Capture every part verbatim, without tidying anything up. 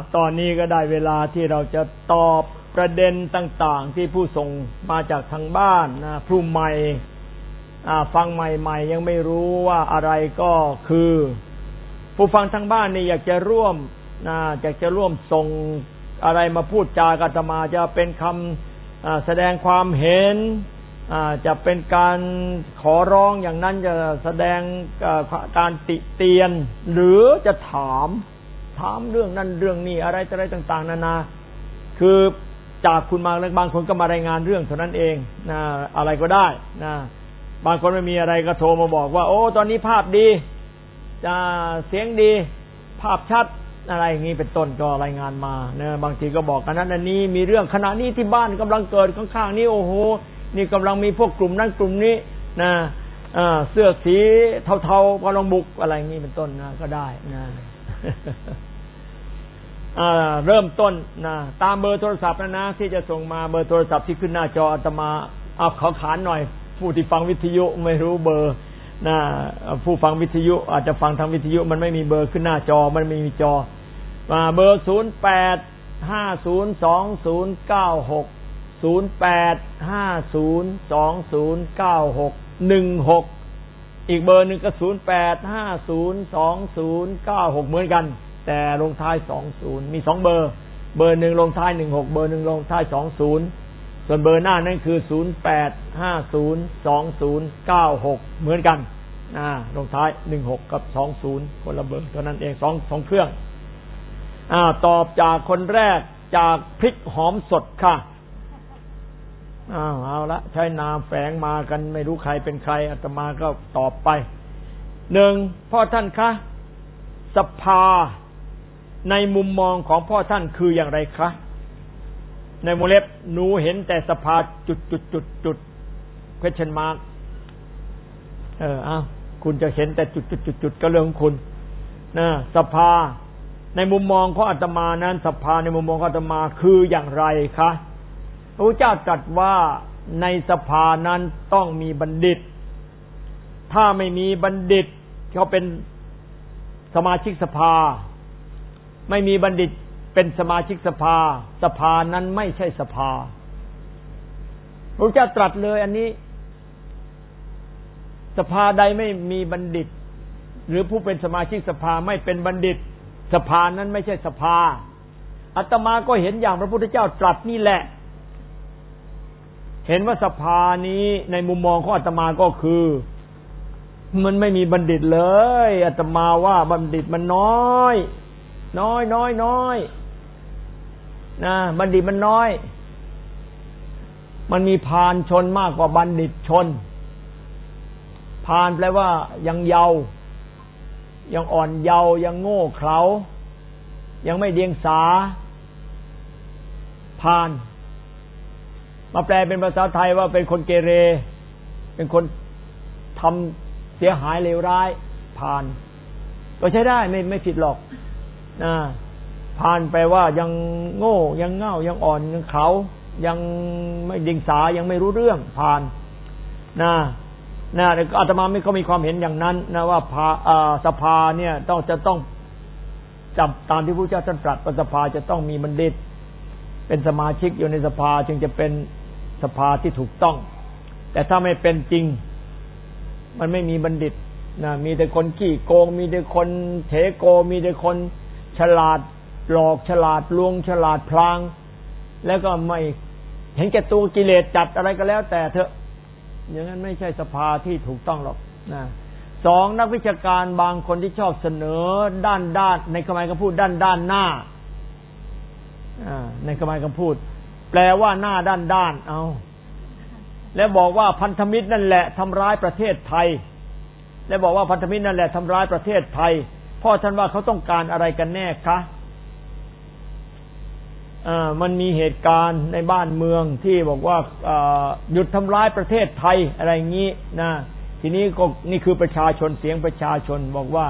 ตอนนี้ก็ได้เวลาที่เราจะตอบประเด็นต่างๆที่ผู้ส่งมาจากทางบ้านนะผู้ใหม่ฟังใหม่ๆยังไม่รู้ว่าอะไรก็คือผู้ฟังทางบ้านนี่อยากจะร่วมนะอยากจะร่วมส่งอะไรมาพูดจากับอาตมาจะเป็นคำแสดงความเห็นจะเป็นการขอร้องอย่างนั้นจะแสดงการติเตียนหรือจะถามถามเรื่องนั้นเรื่องนี้อะไรอะไรต่างๆนานาคือจากคุณมาแล้วบางคนก็มารายงานเรื่องเท่านั้นเองนะอะไรก็ได้นะบางคนไม่มีอะไรก็โทรมาบอกว่าโอ้ตอนนี้ภาพดีจะเสียงดีภาพชัดอะไรอย่างนี้เป็นต้นก็รายงานมานะบางทีก็บอกกันนั้นอันนี้มีเรื่องขณะนี้ที่บ้านกำลังเกิดข้างๆนี้โอ้โหนี่กำลังมีพวกกลุ่มนั้นกลุ่มนี้นะเสื้อสีเทาๆกำลังบุกอะไรอย่างนี้เป็นต้นนะก็ได้นะเริ่มต้นนะตามเบอร์โทรศัพท์นะนะที่จะส่งมาเบอร์โทรศัพท์ที่ขึ้นหน้าจออาตมาเอาขอขานหน่อยผู้ที่ฟังวิทยุไม่รู้เบอร์นะผู้ฟังวิทยุอาจจะฟังทางวิทยุมันไม่มีเบอร์ขึ้นหน้าจอมันไม่มีจอมาเบอร์ศูนย์แปด ห้าศูนย์ สองศูนย์ เก้าหก ศูนย์แปด ห้าศูนย์ สองศูนย์ เก้าหก หนึ่งหกอีกเบอร์หนึ่งก็ศูนย์แปด ห้าศูนย์ สองศูนย์ เก้าหกเหมือนกันแต่ลงท้ายสองศูนย์มีสองเบอร์เบอร์หนึ่งลงท้ายหนึ่งหกเบอร์หนึ่งลงท้ายสองศูนย์ส่วนเบอร์หน้านั่นคือศูนย์แปด ห้าศูนย์ สองศูนย์ เก้าหกเหมือนกันอ่าลงท้ายหนึ่งหกกับสองศูนย์คนละเบอร์เท่านั้นเองสอง สองเครื่องอ่าตอบจากคนแรกจากพริกหอมสดค่ะอ้าวเอาละใช้นามแฝงมากันไม่รู้ใครเป็นใครอาตมาก็ตอบไปหนึ่งพ่อท่านคะสภาในมุมมองของพ่อท่านคืออย่างไรคะในวงเล็บหนูเห็นแต่สภาจุดจุดจุดจุด question mark เอออ้าวคุณจะเห็นแต่จุดจุดจุดจุดก็เรื่องของคุณนะสภาในมุมมองของอาตมานั้นสภาในมุมมองของอาตมาคืออย่างไรคะพระพุทธเจ้าตรัสว่าในสภานั้นต้องมีบัณฑิตถ้าไม่มีบัณฑิตเขาเป็นสมาชิกสภาไม่มีบัณฑิตเป็นสมาชิกสภาสภานั้นไม่ใช่สภาพระพุทธเจ้าตรัสเลยอันนี้สภาใดไม่มีบัณฑิตหรือผู้เป็นสมาชิกสภาไม่เป็นบัณฑิตสภานั้นไม่ใช่สภาอาตมาก็เห็นอย่างพระพุทธเจ้าตรัสนี่แหละเห็นว่าสภานี้ในมุมมองของอาตมาก็คือมันไม่มีบัณฑิตเลยอาตมาว่าบัณฑิตมันน้อยน้อยน้อยน้อยนะบัณฑิตมันน้อยมันมีพาลชนมากกว่าบัณฑิตชนพาลแปลว่ายังเยาว์ยังอ่อนเยาว์ยังโง่เขลายังไม่เดียงสาพาลมาแปลเป็นภาษาไทยว่าเป็นคนเกเรเป็นคนทำเสียหายเลวร้ายพาลก็ใช้ได้ไม่ไม่ผิดหรอกนะพาลแปลว่ายังโง่ยังเง่ายังอ่อนยังเขลายังไม่เดียงสายังไม่รู้เรื่องพาลนะนะแต่อาตมาไม่ก็มีความเห็นอย่างนั้นนะว่าสภาเนี่ยต้องจะต้องจับตามที่พระพุทธเจ้าตรัสว่าสภาจะต้องมีบัณฑิตเป็นสมาชิกอยู่ในสภาจึงจะเป็นสภาที่ถูกต้องแต่ถ้าไม่เป็นจริงมันไม่มีบัณฑิตนะมีแต่คนขี้โกงมีแต่คนเถโกมีแต่คนฉลาดหลอกฉลาดลวงฉลาดพลางแล้วก็ไม่เห็นแก่ตัวกิเลสจัดอะไรก็แล้วแต่เถอะอย่างนั้นไม่ใช่สภาที่ถูกต้องหรอกนะสองนักวิชาการบางคนที่ชอบเสนอด้านด้านในคำหมายคำพูดด้านด้านหน้าในคำหมายคำพูดแปลว่าหน้าด้านด้านเอาแล้วบอกว่าพันธมิตรนั่นแหละทำร้ายประเทศไทยแล้วบอกว่าพันธมิตรนั่นแหละทำร้ายประเทศไทยพ่อท่านว่าเขาต้องการอะไรกันแน่คะมันมีเหตุการณ์ในบ้านเมืองที่บอกว่าหยุดทำร้ายประเทศไทยอะไรอย่างนี้นะทีนี้ก็นี่คือประชาชนเสียงประชาชนบอกว่า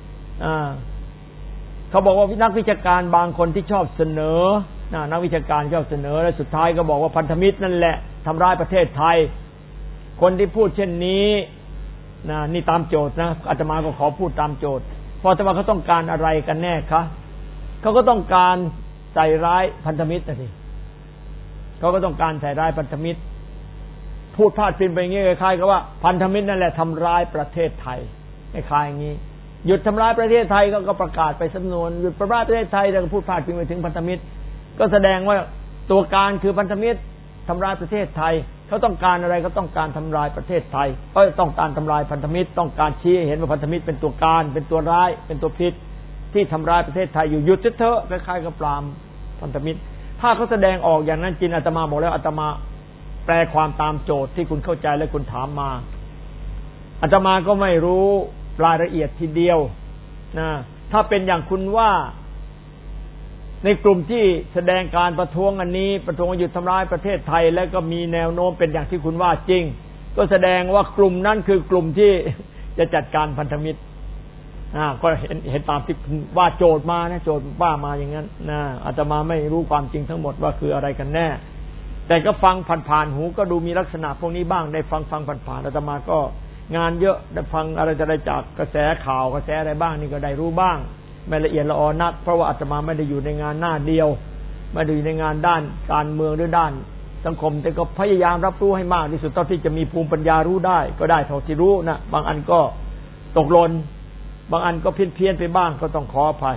เขาบอกว่านักวิชาการบางคนที่ชอบเสนอนักวิชาการชอบเสนอและสุดท้ายก็บอกว่าพันธมิตรนั่นแหละทำร้ายประเทศไทยคนที่พูดเช่นนี้นะนี่ตามโจทย์นะอาตมาก็ขอพูดตามโจทย์พออาตมาเขาต้องการอะไรกันแน่คะเขาก็ต้องการใส่ร้ายพันธมิตรสิเขาก็ต้องการใส่ร้ายพันธมิตรพูดพาดพิงไปอย่างนี้คล้ายๆกับว่าพันธมิตรนั่นแหละทำร้ายประเทศไทยคล้ายๆอย่างนี้หยุดทำร้ายประเทศไทยก็ประกาศไปสำนวนหยุดทำร้ายประเทศไทยแล้วก็พูดพาดพิงไปถึงพันธมิตรก็แสดงว่าตัวการคือพันธมิตรทำร้ายประเทศไทยเขาต้องการอะไรก็ต้องการทำลายประเทศไทยก็ต้องการทำลายพันธมิตรต้องการชี้ให้เห็นว่าพันธมิตรเป็นตัวการเป็นตัวร้ายเป็นตัวพิษที่ทำร้ายประเทศไทยอยู่หยุดเถอะคล้ายๆกับปรามพันธมิตรถ้าเขาแสดงออกอย่างนั้นจริงอาตมาบอกแล้วอาตมาแปลความตามโจทย์ที่คุณเข้าใจและคุณถามมาอาตมาก็ไม่รู้รายละเอียดทีเดียวนะถ้าเป็นอย่างคุณว่าในกลุ่มที่แสดงการประท้วงอันนี้ประท้วงหยุดทำร้ายประเทศไทยแล้วก็มีแนวโน้มเป็นอย่างที่คุณว่าจริงก็แสดงว่ากลุ่มนั้นคือกลุ่มที่จะจัดการพันธมิตรอ่าก็เห็นเห็นตามที่ว่าโจทย์มานะโจทย์ว่ามาอย่างนั้นนะอาตมาไม่รู้ความจริงทั้งหมดว่าคืออะไรกันแน่แต่ก็ฟังผ่านๆหูก็ดูมีลักษณะพวกนี้บ้างได้ฟังฟังผ่านๆอาตมาก็งานเยอะได้ฟังอะไรจะได้จากกระแสข่าวกระแสอะไรบ้างนี่ก็ได้รู้บ้างไม่ละเอียดละออนักเพราะว่าอาตมาไม่ได้อยู่ในงานหน้าเดียวไม่ได้อยู่ในงานด้านการเมืองหรือด้านสังคมแต่ก็พยายามรับรู้ให้มากที่สุดเท่าที่จะมีภูมิปัญญารู้ได้ก็ได้เท่าที่รู้นะบางอันก็ตกหล่นบางอันก็เพี้ยนเพี้ยนไปบ้างก็ต้องขออภัย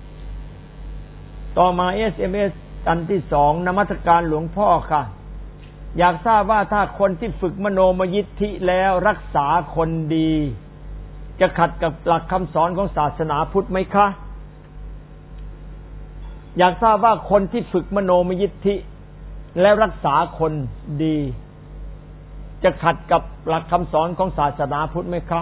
ต่อมา เอส เอ็ม เอส อันที่สองนมัสการหลวงพ่อค่ะอยากทราบว่าถ้าคนที่ฝึกมโนมยิทธิแล้วรักษาคนดีจะขัดกับหลักคำสอนของศาสนาพุทธไหมคะอยากทราบว่าคนที่ฝึกมโนมยิทธิแล้วรักษาคนดีจะขัดกับหลักคำสอนของศาสนาพุทธไหมคะ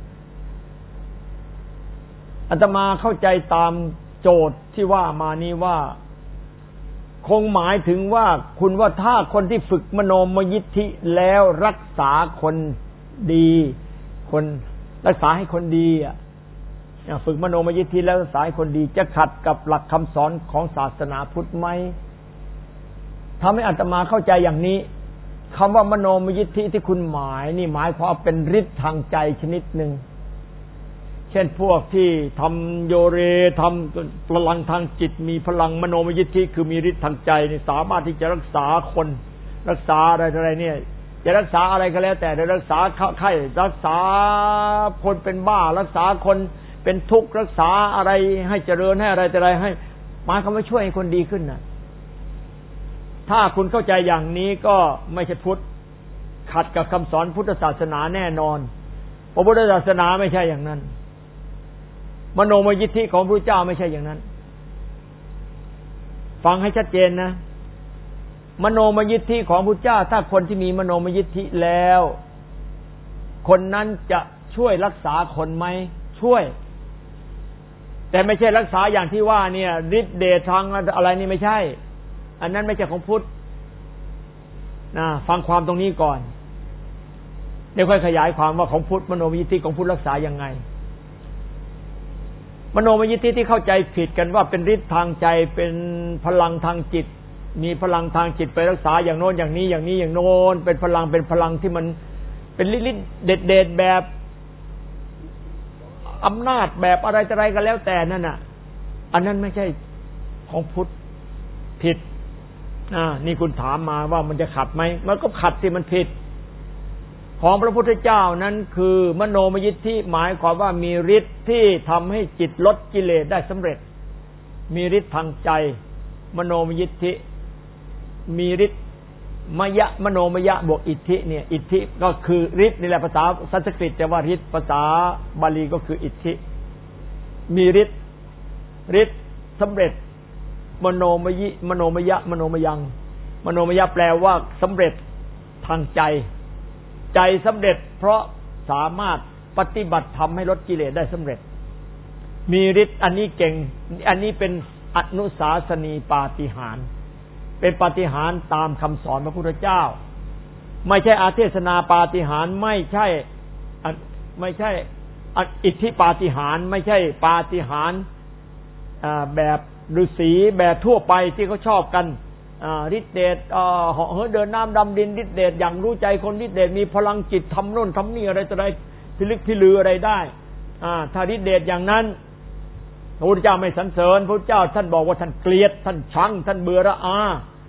อาตมาเข้าใจตามโจทย์ที่ว่ามานี้ว่าคงหมายถึงว่าคุณว่าถ้าคนที่ฝึกมโนมยิทธิแล้วรักษาคนดีคนรักษาให้คนดีอ่ะฝึกมโนมยิทธิแล้วรักษาให้คนดีจะขัดกับหลักคำสอนของศาสนาพุทธไหมทำให้อาตมาเข้าใจอย่างนี้คำว่ามโนมยิทธิที่คุณหมายนี่หมายความเป็นฤทธิ์ทางใจชนิดหนึ่งเช่นพวกที่ทำโยเรทำพลังทางจิตมีพลังมโนมยิทธิคือมีฤทธิ์ทางใจนี่สามารถที่จะรักษาคนรักษาอะไรอะไรเนี่ยจะรักษาอะไรก็แล้วแต่จะรักษาไข้รักษาคนเป็นบ้ารักษาคนเป็นทุกข์รักษาอะไรให้เจริญให้อะไรแต่อะไรให้หมายความว่าช่วยให้คนดีขึ้นน่ะถ้าคุณเข้าใจอย่างนี้ก็ไม่ใช่พุทธขัดกับคำสอนพุทธศาสนาแน่นอนพระพุทธศาสนาไม่ใช่อย่างนั้นมโนมยิทธิของพระเจ้าไม่ใช่อย่างนั้นฟังให้ชัดเจนนะมโนมยิทธิของพระเจ้าถ้าคนที่มีมโนมยิทธิแล้วคนนั้นจะช่วยรักษาคนไหมช่วยแต่ไม่ใช่รักษาอย่างที่ว่าเนี่ยฤทธิ์เดชทางอะไรนี่ไม่ใช่อันนั้นไม่ใช่ของพุทธนะฟังความตรงนี้ก่อนเดี๋ยวค่อยขยายความว่าของพุทธมโนมยิทธิของพุทธรักษายังไงมโนมยิทธิที่เข้าใจผิดกันว่าเป็นฤทธิ์ทางใจเป็นพลังทางจิตมีพลังทางจิตไปรักษาอย่างโน้นอย่างนี้อย่างนี้อย่างโน้นเป็นพลังเป็นพลังที่มันเป็นฤทธิ์เด็ดเด็ดแบบอำนาจแบบอะไรจะอะไรก็แล้วแต่นั่นน่ะอันนั้นไม่ใช่ของพุทธผิดอ่านี่คุณถามมาว่ามันจะขัดไหมมันก็ขัดที่มันผิดของพระพุทธเจ้านั้นคือมโนมยิทธิหมายความว่ามีฤทธิ์ที่ทำให้จิตลดกิเลสได้สำเร็จมีฤทธิ์ทางใจมโนมยิทธิมีฤทธิ์มยะมโนมยะบวกอิทธิเนี่ยอิทธิก็คือฤทธิ์นี่แหละภาษาสันสกฤตแต่ว่าฤทธิ์ภาษาบาลีก็คืออิทธิมีฤทธิ์ฤทธิ์สำเร็จมโนมยิมโนมยะมโนมยังมโนมยะแปลว่าสำเร็จทางใจใจสำเร็จเพราะสามารถปฏิบัติทำให้ลดกิเลสได้สำเร็จมีฤทธิ์อันนี้เก่งอันนี้เป็นอนุสาสนีปาฏิหาริย์เป็นปาฏิหาริย์ตามคำสอนพระพุทธเจ้าไม่ใช่อาเทศนาปาฏิหาริย์ไม่ใช่ไม่ใช่อิทธิปาฏิหาริย์ไม่ใช่ปาฏิหาริย์แบบฤาษีแบบทั่วไปที่เขาชอบกันฤทธิเดชเหาะเหินเดินน้ำดำดินฤทธิเดชอย่างรู้ใจคนฤทธิเดชมีพลังจิตทำโน่นทำนี่อะไรต่ออะไรพิลึกพิลืออะไรได้ถ้าฤทธิเดชอย่างนั้นพระพุทธเจ้าไม่สรรเสริญพระพุทธเจ้าท่านบอกว่าท่านเกลียดท่านชังท่านเบื่อระอา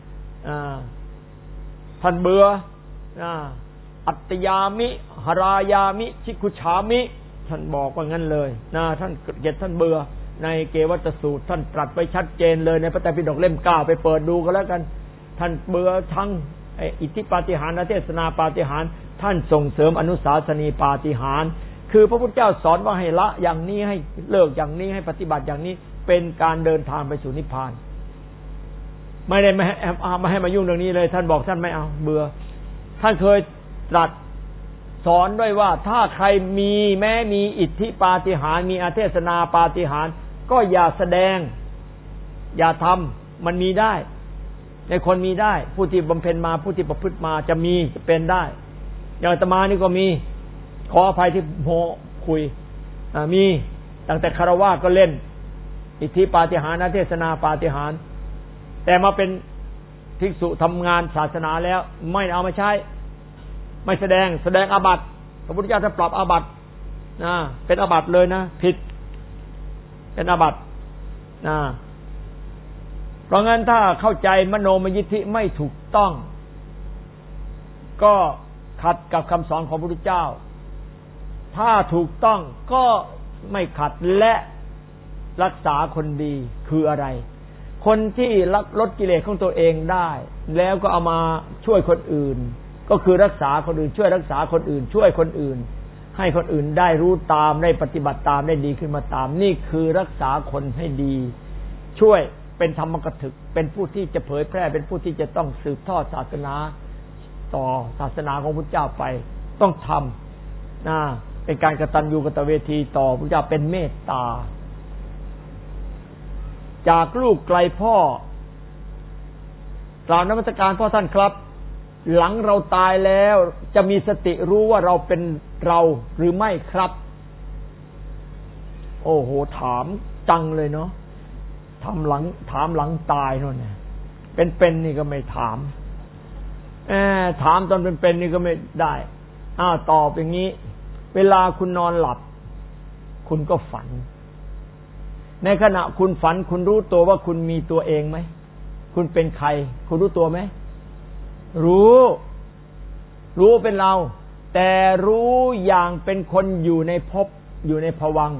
ท่านเบื่ออัตตยามิหรายามิชิคุฉามิท่านบอกว่างั้นเลยนะท่านเกลียดท่านเบื่อในเกวัตสูตรท่านตรัสไว้ชัดเจนเลยในพระไตรปิฎกเล่มเก้าไปเปิดดูก็แล้วกันท่านเบื่อชังอิทธิปาฏิหาริย์เทศนาปาฏิหาริย์ท่านส่งเสริมอนุสาสนีปาฏิหาริย์คือพระพุทธเจ้าสอนว่าให้ละอย่างนี้ให้เลิกอย่างนี้ให้ปฏิบัติอย่างนี้เป็นการเดินทางไปสู่นิพพานไม่ได้ไม่ให้ไม่ให้มายุ่งเรื่องนี้เลยท่านบอกท่านไม่เอาเบื่อท่านเคยตรัสสอนด้วยว่าถ้าใครมีแม้มีอิทธิปาฏิหาริย์มีอาเทศนาปาฏิหาริย์ก็อย่าแสดงอย่าทำมันมีได้ในคนมีได้ผู้ที่บำเพ็ญมาผู้ที่ประพฤติมาจะมีจะเป็นได้อย่างอาตมานี่ก็มีขออภัยที่โมคุยมีตั้งแต่คารวะก็เล่นอิทธิปาฏิหาริย์เทศนาปาฏิหาริย์แต่มาเป็นภิกษุทำงานศาสนาแล้วไม่เอามาใช้ไม่แสดงแสดงอาบัติพระพุทธเจ้าท่านปรับอาบัตินะเป็นอาบัติเลยนะผิดเป็นอาบัตินะเพราะงั้นถ้าเข้าใจมโนมยิทธิไม่ถูกต้องก็ขัดกับคำสอนของพระพุทธเจ้าถ้าถูกต้องก็ไม่ขัดและรักษาคนดีคืออะไรคนที่ลดกิเลสของตัวเองได้แล้วก็เอามาช่วยคนอื่นก็คือรักษาคนอื่นช่วยรักษาคนอื่นช่วยคนอื่นให้คนอื่นได้รู้ตามได้ปฏิบัติตามได้ดีขึ้นมาตามนี่คือรักษาคนให้ดีช่วยเป็นธรรมกถึกเป็นผู้ที่จะเผยแพร่เป็นผู้ที่จะต้องสืบทอดศาสนาต่อศาสนาของพระเจ้าไปต้องทำนะเป็นการกตัญญูกตเวทีต่อพระเจ้าเป็นเมตตาจากลูกไกลพ่อกล่าวนมัสการพ่อท่านครับหลังเราตายแล้วจะมีสติรู้ว่าเราเป็นเราหรือไม่ครับโอ้โหถามจังเลยเนาะถามหลังถามหลังตายนั่นน่ะเป็นๆนี่ก็ไม่ถามเออถามตอนเป็นๆนี่ก็ไม่ได้อ้าวตอบอย่างนี้เวลาคุณนอนหลับคุณก็ฝันในขณะคุณฝันคุณรู้ตัวว่าคุณมีตัวเองไหมคุณเป็นใครคุณรู้ตัวไหมรู้รู้เป็นเราแต่รู้อย่างเป็นคนอยู่ในภพอยู่ในภวังค์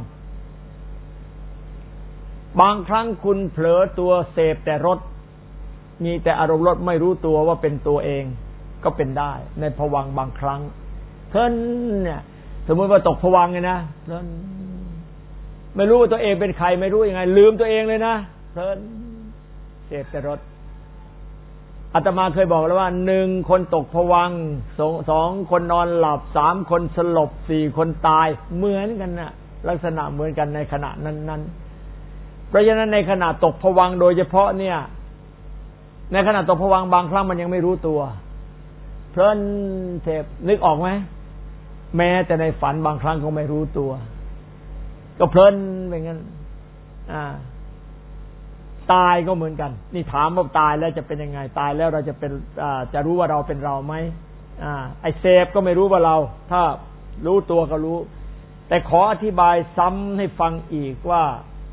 บางครั้งคุณเผลอตัวเสพแต่รสมีแต่อารมณ์รสไม่รู้ตัวว่าเป็นตัวเองก็เป็นได้ในภวังค์บางครั้งเพลินเนี่ยสมมติว่าตกภวังค์ไงนะเพลินไม่รู้ว่าตัวเองเป็นใครไม่รู้ยังไงลืมตัวเองเลยนะเพลินเสพแต่รสอาตมาเคยบอกแล้วว่าหนึ่งคนตกภวังค์สองสองคนนอนหลับสามคนสลบสี่คนตายเหมือนกันนะลักษณะเหมือนกันในขณะนั้นๆเพราะฉะนั้นในขณะตกภวังค์โดยเฉพาะเนี่ยในขณะตกภวังค์บางครั้งมันยังไม่รู้ตัวเพลินเสพนึกออกไหมแม้แต่ในฝันบางครั้งก็ไม่รู้ตัวก็เพลินเป็นงั้นอ่าตายก็เหมือนกันนี่ถามว่าตายแล้วจะเป็นยังไงตายแล้วเราจะเป็นอ่าจะรู้ว่าเราเป็นเราไหมอ่าไอเสพก็ไม่รู้ว่าเราถ้ารู้ตัวก็รู้แต่ขออธิบายซ้ำให้ฟังอีกว่า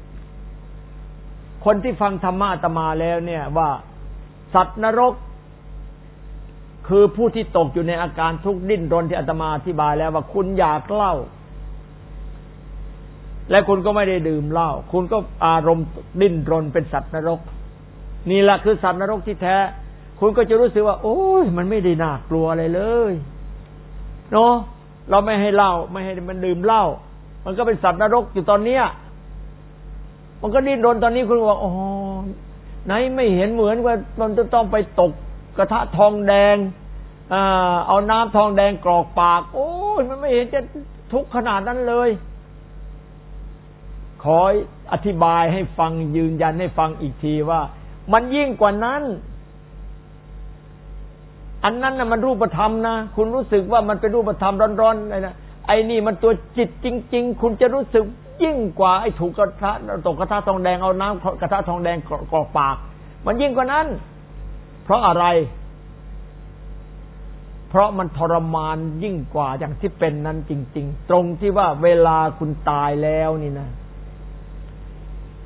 คนที่ฟังธรรมะอาตมาแล้วเนี่ยว่าสัตว์นรกคือผู้ที่ตกอยู่ในอาการทุกข์ดิ้นรนที่อาตมาอธิบายแล้วว่าคุณอยากเหล้าและคุณก็ไม่ได้ดื่มเหล้าคุณก็อารมณ์ดิ้นรนเป็นสัตว์นรกนี่แหละคือสัตว์นรกที่แท้คุณก็จะรู้สึกว่าโอ้ยมันไม่ได้น่ากลัวอะไรเลยเนาะเราไม่ให้เหล้าไม่ให้มันดื่มเหล้ามันก็เป็นสัตว์นรกอยู่ตอนเนี้ยมันก็ดิ้นรนตอนนี้คุณบอกอ๋อไหนไม่เห็นเหมือนว่ามันจะต้องไปตกกระทะทองแดงอ่าเอาน้ำทองแดงกรอกปากโอ้ยมันไม่เห็นจะทุกข์ขนาดนั้นเลยขออธิบายให้ฟังยืนยันให้ฟังอีกทีว่ามันยิ่งกว่านั้นอันนั้นน่ะมันรูปธรรมนะคุณรู้สึกว่ามันเป็นรูปธรรมร้อนๆอะไรนะไอ้นี่มันตัวจิตจริงๆคุณจะรู้สึกยิ่งกว่าไอ้ถูกกระทะตกกระทะทองแดงเอาน้ำกระทะทองแดงกรอกปากมันยิ่งกว่านั้นเพราะอะไรเพราะมันทรมานยิ่งกว่าอย่างที่เป็นนั้นจริงๆตรงที่ว่าเวลาคุณตายแล้วนี่นะ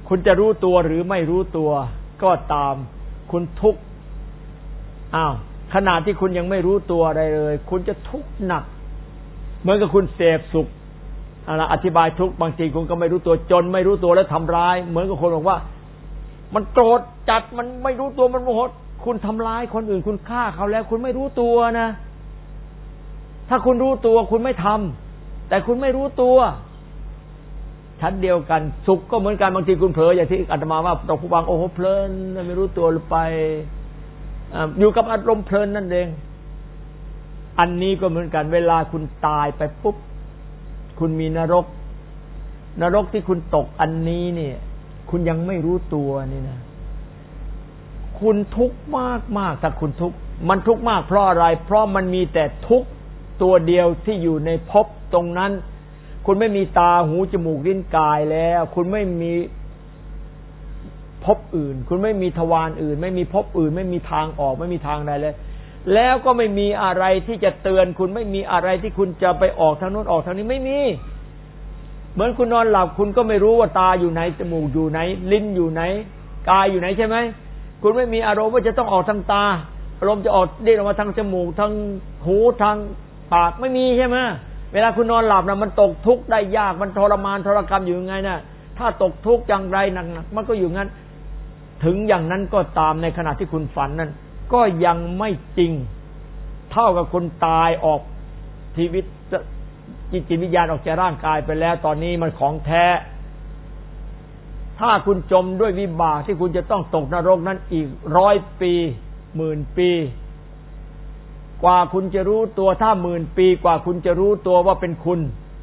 คุณจะรู้ตัวหรือไม่รู้ตัวก็ตามคุณทุกข์อ้าวขณะที่คุณยังไม่รู้ตัวอะไรเลยคุณจะทุกข์หนักเหมือนกับคุณเสพสุขอะไรอธิบายทุกข์บางทีคุณก็ไม่รู้ตัวจนไม่รู้ตัวแล้วทำร้ายเหมือนกับคนบอกว่ามันโกรธจัดมันไม่รู้ตัวมันโมโหคุณทำร้ายคนอื่นคุณฆ่าเขาแล้วคุณไม่รู้ตัวนะถ้าคุณรู้ตัวคุณไม่ทำแต่คุณไม่รู้ตัวชั้นเดียวกันสุขก็เหมือนกันบางทีคุณเผลออย่างที่อาตมาว่าตกผู้ฟังโอ้โหเพลินไม่รู้ตัวหรือไปอยู่กับอารมณ์เพลินนั่นเองอันนี้ก็เหมือนกันเวลาคุณตายไปปุ๊บคุณมีนรกนรกที่คุณตกอันนี้เนี่ยคุณยังไม่รู้ตัวนี่นะคุณทุกข์มากมากถ้าคุณทุกข์มันทุกข์มากเพราะอะไรเพราะมันมีแต่ทุกข์ตัวเดียวที่อยู่ในภพตรงนั้นคุณไม่มีตาหูจมูกลิ้นกายแล้วคุณไม่มีภพอื่นคุณไม่มีทวารอื่นไม่มีภพอื่นไม่มีทางออกไม่มีทางใดเลยแล้วก็ไม่มีอะไรที่จะเตือนคุณไม่มีอะไรที่คุณจะไปออกทางโน้นออกทางนี้ไม่มีเหมือนคุณนอนหลับคุณก็ไม่รู้ว่าตาอยู่ไหนจมูกอยู่ไหนลิ้นอยู่ไหนกายอยู่ไหนใช่ไหมคุณไม่มีอารมณ์ว่าจะต้องออกทางตาอารมณ์จะออกเด้งออกมาทางจมูกทางหูทางปากไม่มีใช่ไหมเวลาคุณนอนหลับนะมันตกทุกข์ได้ยากมันทรมานทรกรรมอยู่ยังไงนะถ้าตกทุกข์อย่างไรหนักๆมันก็อยู่งั้นถึงอย่างนั้นก็ตามในขณะที่คุณฝันนั้นก็ยังไม่จริงเท่ากับคุณตายออกชีวิตจิตวิญญาณออกจากร่างกายไปแล้วตอนนี้มันของแท้ถ้าคุณจมด้วยวิบากที่คุณจะต้องตกนรกนั้นอีกร้อยปีหมื่นปีกว่าคุณจะรู้ตัวถ้าหมื่นปีกว่าคุณจะรู้ตัวว่าเป็นคุณ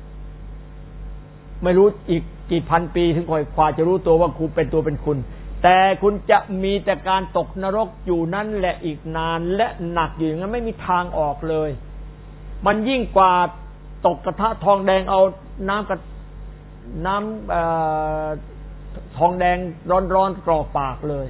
ไม่รู้อีกกี่พันปีถึงกว่าจะรู้ตัวว่าคุณเป็นตัวเป็นคุณแต่คุณจะมีแต่การตกนรกอยู่นั้นแหละอีกนานและหนักอยู่อย่างนั้นไม่มีทางออกเลยมันยิ่งกว่าตกกระทะทองแดงเอาน้ำกับน้ำเอ่อทองแดงร้อนๆกรอกปากเลย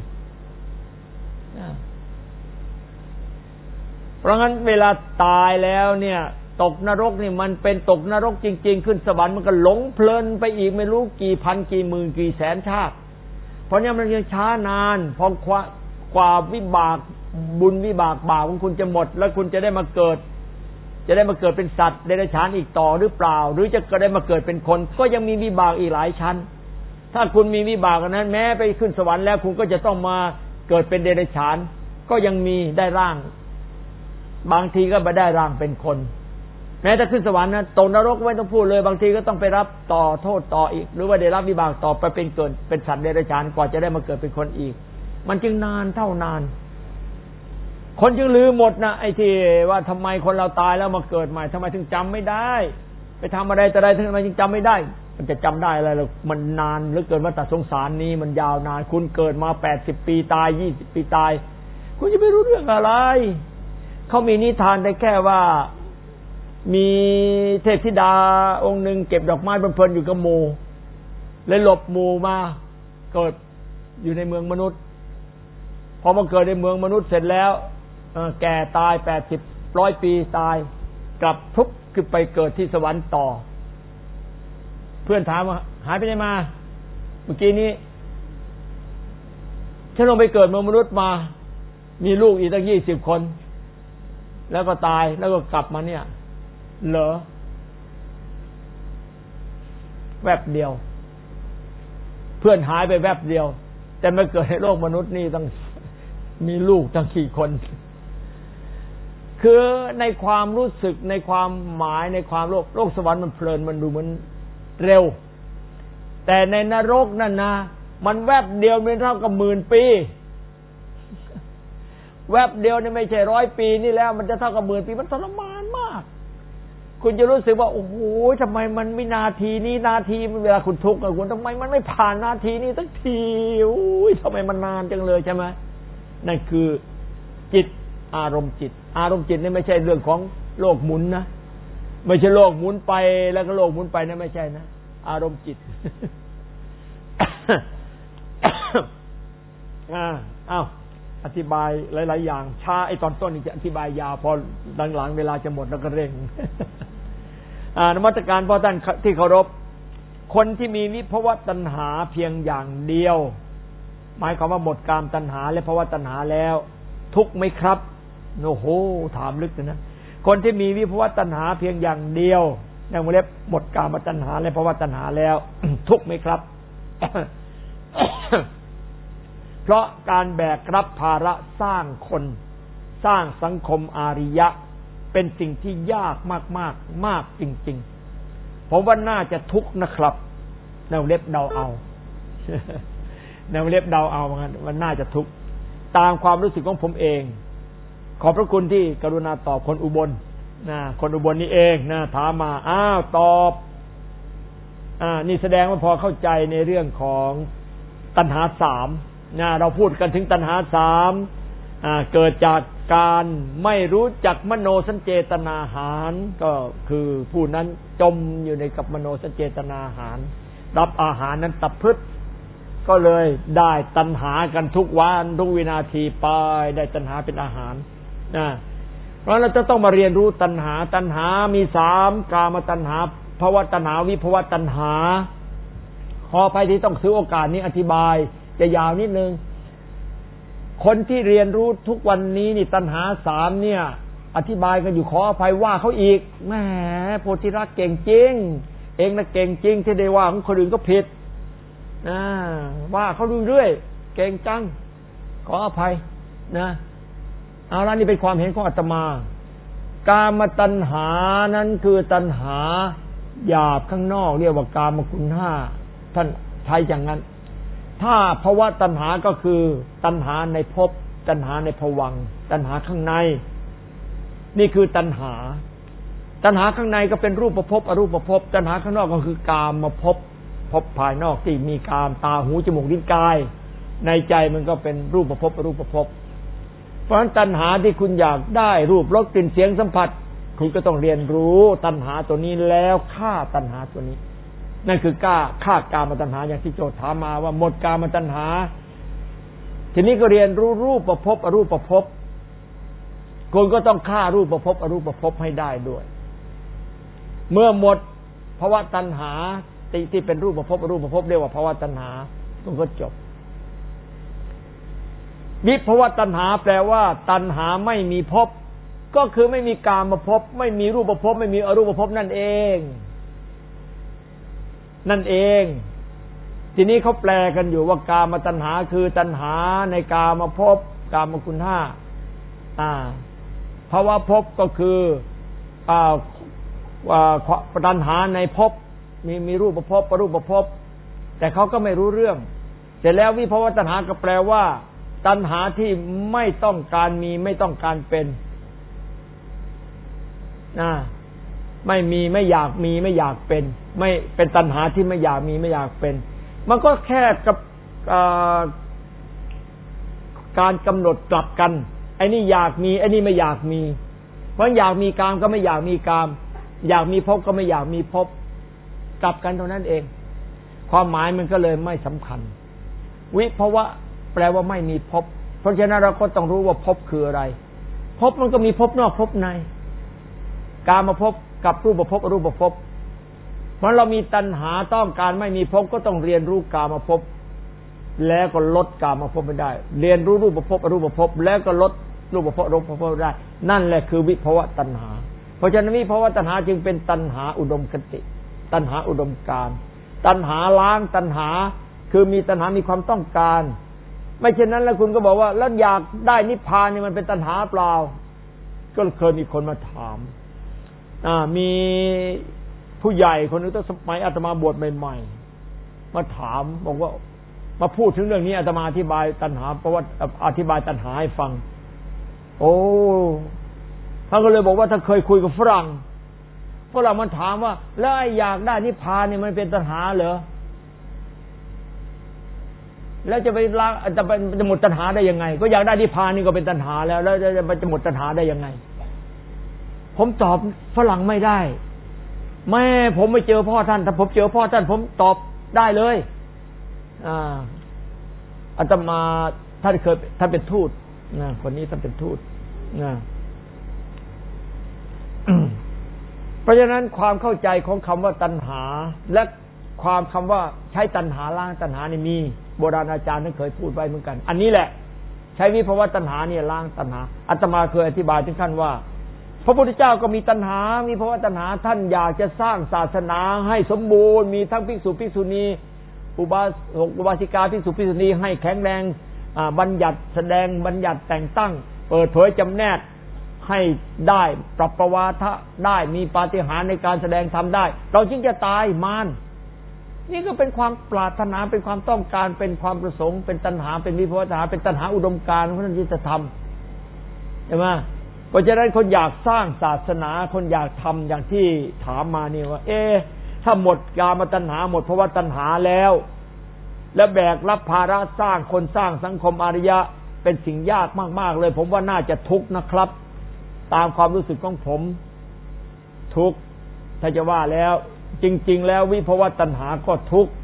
เพราะงั้นเวลาตายแล้วเนี่ยตกนรกนี่มันเป็นตกนรกจริงๆขึ้นสวรรค์มันก็หลงเพลินไปอีกไม่รู้กี่พันกี่หมื่นกี่แสนชาติเพราะเนี่ยมันยังช้านานพอกว่าวิบากบุญวิบากบาปของคุณจะหมดแล้วคุณจะได้มาเกิดจะได้มาเกิดเป็นสัตว์เดรัจฉานอีกต่อหรือเปล่าหรือจะได้มาเกิดเป็นคนก็ยังมีวิบากอีกหลายชั้นถ้าคุณมีวิบากนั้นแม้ไปขึ้นสวรรค์แล้วคุณก็จะต้องมาเกิดเป็นเดรัจฉานก็ยังมีได้ร่างบางทีก็ไปได้ร่างเป็นคนแม้แต่ขึ้นสวรรค์นะตกนรกไม่ต้องพูดเลยบางทีก็ต้องไปรับต่อโทษต่ออีกหรือว่าได้รับวิบากต่อไปเป็นเกิดเป็นสัตว์เดรัจฉานกว่าจะได้มาเกิดเป็นคนอีกมันจึงนานเท่านานคนจึงลืมหมดนะไอ้ที่ว่าทำไมคนเราตายแล้วมาเกิดใหม่ทำไมถึงจำไม่ได้ไปทำอะไรแต่ใดทำไมจึงจำไม่ได้มันจะจำได้อะไรหรอกมันนานเหลือเกินวัฏสงสารนี้มันยาวนานคุณเกิดมาแปดสิบปีตายยี่สิบปีตายคุณจะไม่รู้เรื่องอะไรเขามีนิทานได้แค่ว่ามีเทพธิดาองค์หนึ่งเก็บดอกไม้เพลินๆอยู่กับหมู่เลยหลบหมู่มาเกิดอยู่ในเมืองมนุษย์พอมาเกิดในเมืองมนุษย์เสร็จแล้วแก่ตายแปดสิบร้อยปีตายกลับทุกข์คือไปเกิดที่สวรรค์ต่อเพื่อนถามว่าหายไปไหนมาเมื่อกี้นี้ฉันลงไปเกิดเมืองมนุษย์มามีลูกอีกตั้งยี่สิบคนแล้วก็ตายแล้วก็กลับมาเนี่ยเหรอแวบเดียวเพื่อนหายไปแวบเดียวแต่มาเกิดในโลกมนุษย์นี่ต้องมีลูกตั้งกี่คนคือในความรู้สึกในความหมายในความโลกโลกสวรรค์มันเพลินมันดูมันเร็วแต่ในนรกนั่นนะมันแวบเดียวมันเท่ากับหมื่นปีแวบเดียวนี่ไม่ใช่ร้อยปีนี่แล้วมันจะเท่ากับหมื่นปีมันทรมานมากคุณจะรู้สึกว่าโอ้โหทำไมมันวินาทีนี้นาทีเวลาคุณทุกข์คุณทำไมมันไม่ผ่านนาทีนี้สักทีโอ้ยทำไมมันนานจังเลยใช่ไหมนั่นคือจิตอารมณ์จิตอารมณ์จิตนี่ไม่ใช่เรื่องของโลกหมุนนะไม่ใช่โลกหมุนไปแล้วก็โลกหมุนไปนะไม่ใช่นะอารมณ์จิต อ่าอ้าวอธิบายหลายๆอย่างช้าไอ้ตอนต้นนี่จะอธิบายยาวพอหลังๆเวลาจะหมดแล้วก็เร่ง อ่านมัสการพ่อท่านที่เคารพคนที่มีวิภวตัณหาเพียงอย่างเดียวหมายความว่าหมดกามตัณหาและภวตัณหาแล้วทุกข์ไหมครับโอ้โหถามลึกเลยนะคนที่มีวิภวตัณหาเพียงอย่างเดียวในวงเล็บหมดกามตัณหาและภวตัณหาแล้ว ทุกข์ไหมครับ เพราะการแบกรับภาระสร้างคนสร้างสังคมอาริยะเป็นสิ่งที่ยากมากมากมากจริงๆผมว่าน่าจะทุกข์นะครับแนวเล็บเดาเอา แนวเล็บเดาเอามันน่าจะทุกข์ตามความรู้สึกของผมเองขอบพระคุณที่กรุณาตอบคนอุบลนะคนอุบลนี่เองนะถามมาอ้าวตอบอ่านี่แสดงว่าพอเข้าใจในเรื่องของตัณหาสามนะเราพูดกันถึงตัณหาสามอ่าเกิดจากการไม่รู้จักมโนสัญเจตนาหารก็คือผู้นั้นจมอยู่ในกับมโนสัญเจตนาหารรับอาหารนั้นตับพึดก็เลยได้ตัณหากันทุกวันทุกวินาทีไปได้ตัณหาเป็นอาหารนะเพราะเราจะต้องมาเรียนรู้ตัณหาตัณหามีสามกามตัณหาภวตัณหาวิภวตัณหาขออภัยที่ต้องซื้อโอกาสนี้อธิบายจะยาวนิดนึงคนที่เรียนรู้ทุกวันนี้นี่ตัณหาสามเนี่ยอธิบายกันอยู่ขออภัยว่าเขาอีกแหมโพธิรักเก่งจริงเองนะเก่งจริงที่ได้ว่าของคนอื่นก็ผิดนะว่าเขาเรื่อยๆเก่งจังขออภัยนะเอาละนี่เป็นความเห็นของอาตมากามตัณหานั้นคือตัณหาหยาบข้างนอกเรียกว่ากามคุณห้าท่านใช้อย่างนั้นถ้าภวตัณหาก็คือตัณหาในภพตัณหาในภวังค์ตัณหาข้างในนี่คือตัณหาตัณหาข้างในก็เป็นรูปภพอรูปภพตัณหาข้างนอกก็คือกามมาภพภพภายนอกที่มีกามตาหูจมูกลิ้นกายในใจมันก็เป็นรูปภพอรูปภพเพราะฉะนั้นตัณหาที่คุณอยากได้รูปรสกลิ่นเสียงสัมผัสคุณก็ต้องเรียนรู้ตัณหาตัวนี้แล้วฆ่าตัณหาตัวนี้นั่นคือกล้าฆ่ากามตัณหาอย่างที่โจทย์ถามมาว่าหมดกามตัณหาทีนี้ก็เรียนรู้รูปประพบอรูปประพบคุณก็ต้องฆ่ารูปประพบอรูปประพบให้ได้ด้วยเมื่อหมดภวตัณหาที่ที่เป็นรูปประพบอรูปประพบเรียกว่าภวตัณหาคุณก็จบวิภวตัณหาแปลว่าตัณหาไม่มีภพก็คือไม่มีกามภพไม่มีรูปภพไม่มีอรูปภพนั่นเองนั่นเองทีนี้เขาแปลกันอยู่ว่ากามตัณหาคือตัณหาในกามภพกามคุณห้าอ่าภวภพก็คืออ่าอ่าตัณหาในภพมีมีรูปภพอรูปภพแต่เขาก็ไม่รู้เรื่องเสร็จแล้ววิภวตัณหาก็แปลว่าตัณหาที่ไม่ต้องการมีไม่ต้องการเป็นนะไม่มีไม่อยากมีไม่อยากเป็นไม่เป็นตัณหาที่ไม่อยากมีไม่อยากเป็นมันก็แค่กับการกำหนดกลับกันไอ้นี่อยากมีไอ้นี่ไม่อยากมีเพราะอยากมีกามก็ไม่อยากมีกามอยากมีภพก็ไม่อยากมีภพกลับกันเท่านั้นเองความหมายมันก็เลยไม่สำคัญวิภวะแปลว่าไม่มีภพเพราะฉะนั้นเราก็ต้องรู้ว่าภพคืออะไรภพมันก็มีภพนอกภพในกามภพกับรูปภพอรูปภพเพราะเรามีตัณหาต้องการไม่มีภพก็ต้องเรียนรู้กามภพแล้วก็ลดกามภพไม่ได้เรียนรู้รูปภพอรูปภพแล้วก็ลดรูปภพอรูปภพได้นั่นแหละคือวิภวตัณหาเพราะฉะนั้นวิภวตัณหาจึงเป็นตัณหาอุดมคติตัณหาอุดมการณ์ตัณหาล้างตัณหาคือมีตัณหามีความต้องการไม่เช่นนั้นแล้วคุณก็บอกว่าแล้วอยากได้นิพพานนี่มันเป็นตัณหาเปล่าก็เคยมีคนมาถามอ่ามีผู้ใหญ่คนนึงตั้งสมัยอาตมาบวชใหม่ๆมาถามบอกว่ามาพูดถึงเรื่องนี้อาตมาอธิบายตัณหาเพราะว่าอธิบายตัณหาให้ฟังโอ้ท่านก็เลยบอกว่าถ้าเคยคุยกับฝรั่งฝรั่งมันถามว่าแล้วอยากได้นิพพานนี่มันเป็นตัณหาเหรอแล้วจะไปละจะไปจะหมดตัณหาได้ยังไงก็อยากได้นิพพานนี่ก็เป็นตัณหาแล้วแล้วจะไปจะหมดตัณหาได้ยังไงผมตอบฝรั่งไม่ได้แม่ผมไม่เจอพ่อท่านถ้าผมเจอพ่อท่านผมตอบได้เลยอ่าอาตมาท่านเคยท่านเป็นทูตนะคนนี้ท่านเป็นทูตนะเพราะฉะนั้นความเข้าใจของคำว่าตัณหาและความคำว่าใช้ตัณหาล้างตัณหานี่มีโบราณอาจารย์ท่านเคยพูดไว้เหมือนกันอันนี้แหละใช้วิภวตัณหาเนี่ยล้างตัณหาอาตมาเคยอธิบายถึงขั้นว่าพระพุทธเจ้าก็มีตัณหามีภวตัณหาท่านอยากจะสร้างศาสนาให้สมบูรณ์มีทั้งภิกษุภิกษุณีอุบาสกอุบาสิกาภิกษุภิกษุณีให้แข็งแรงบัญญัติแสดงบัญญัติแต่งตั้งเปิดเผยจำแนกให้ได้ปรับประวาทะได้มีปาฏิหาริย์ในการแสดงธรรมได้เราจึงจะตายมารนี่ก็เป็นความปรารถนาเป็นความต้องการเป็นความประสงค์เป็นตัณหาเป็นวิภวตัณหาเป็นตัณหาอุดมการณ์ของท่านที่จะทำใช่ไหมเพราะฉะนั้นคนอยากสร้างศาสนาคนอยากทำอย่างที่ถามมาเนี่ยว่าเอ๊ะถ้าหมดกามตัณหาหมดภวตัณหาแล้วและแบกรับภาระสร้างคนสร้างสังคมอารยะเป็นสิ่งยากมากๆเลยผมว่าน่าจะทุกข์นะครับตามความรู้สึกของผมทุกข์ถ้าจะว่าแล้วจริงๆแล้ววิภวตัณหาก็ทุกข์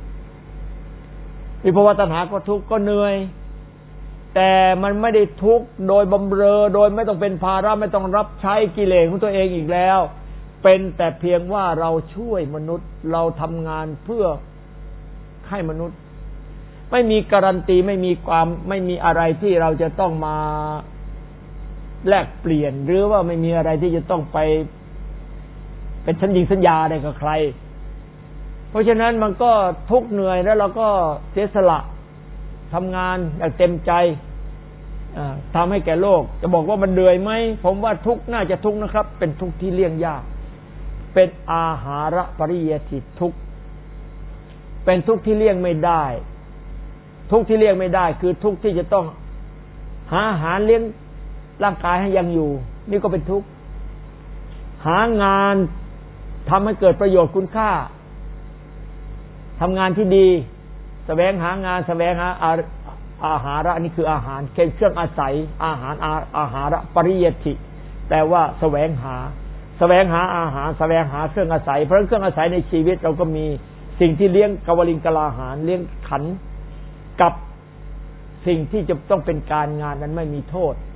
วิภวตัณหาก็ทุกข์ก็เหนื่อยแต่มันไม่ได้ทุกข์โดยบำเรอโดยไม่ต้องเป็นภาระไม่ต้องรับใช้กิเลสของตัวเองอีกแล้วเป็นแต่เพียงว่าเราช่วยมนุษย์เราทำงานเพื่อให้มนุษย์ไม่มีการันตีไม่มีความไม่มีอะไรที่เราจะต้องมาแลกเปลี่ยนหรือว่าไม่มีอะไรที่จะต้องไปเป็นสัญญิงสัญญาอะไรกับใครเพราะฉะนั้นมันก็ทุกข์เหนื่อยแล้วเราก็เสียสละทำงานอย่างเต็มใจทำให้แก่โลกจะบอกว่ามันเหนื่อยไหมผมว่าทุกข์น่าจะทุกข์นะครับเป็นทุกข์ที่เลี่ยงยากเป็นอาหารปริยติทุกข์เป็นทุกข์ที่เลี่ยงไม่ได้ทุกข์ที่เลี่ยงไม่ได้คือทุกข์ที่จะต้องหาอาหารเลี้ยงร่างกายให้ยังอยู่นี่ก็เป็นทุกข์หางานทำให้เกิดประโยชน์คุณค่าทำงานที่ดีแสวงหางานแสวงหาอาหาระนี่คืออาหารเครื่องอาศัยอาหารอาหาระปริยติแปลว่าแสวงหาแสวงหาอาหารแสวงหาเครื่องอาศัยเพราะเครื่องอาศัยในชีวิตเราก็มีสิ่งที่เลี้ยงกวลิงกลาหารเลี้ยงขันกับสิ่งที่จะต้องเป็นการงานนั้นไม่มีโทษ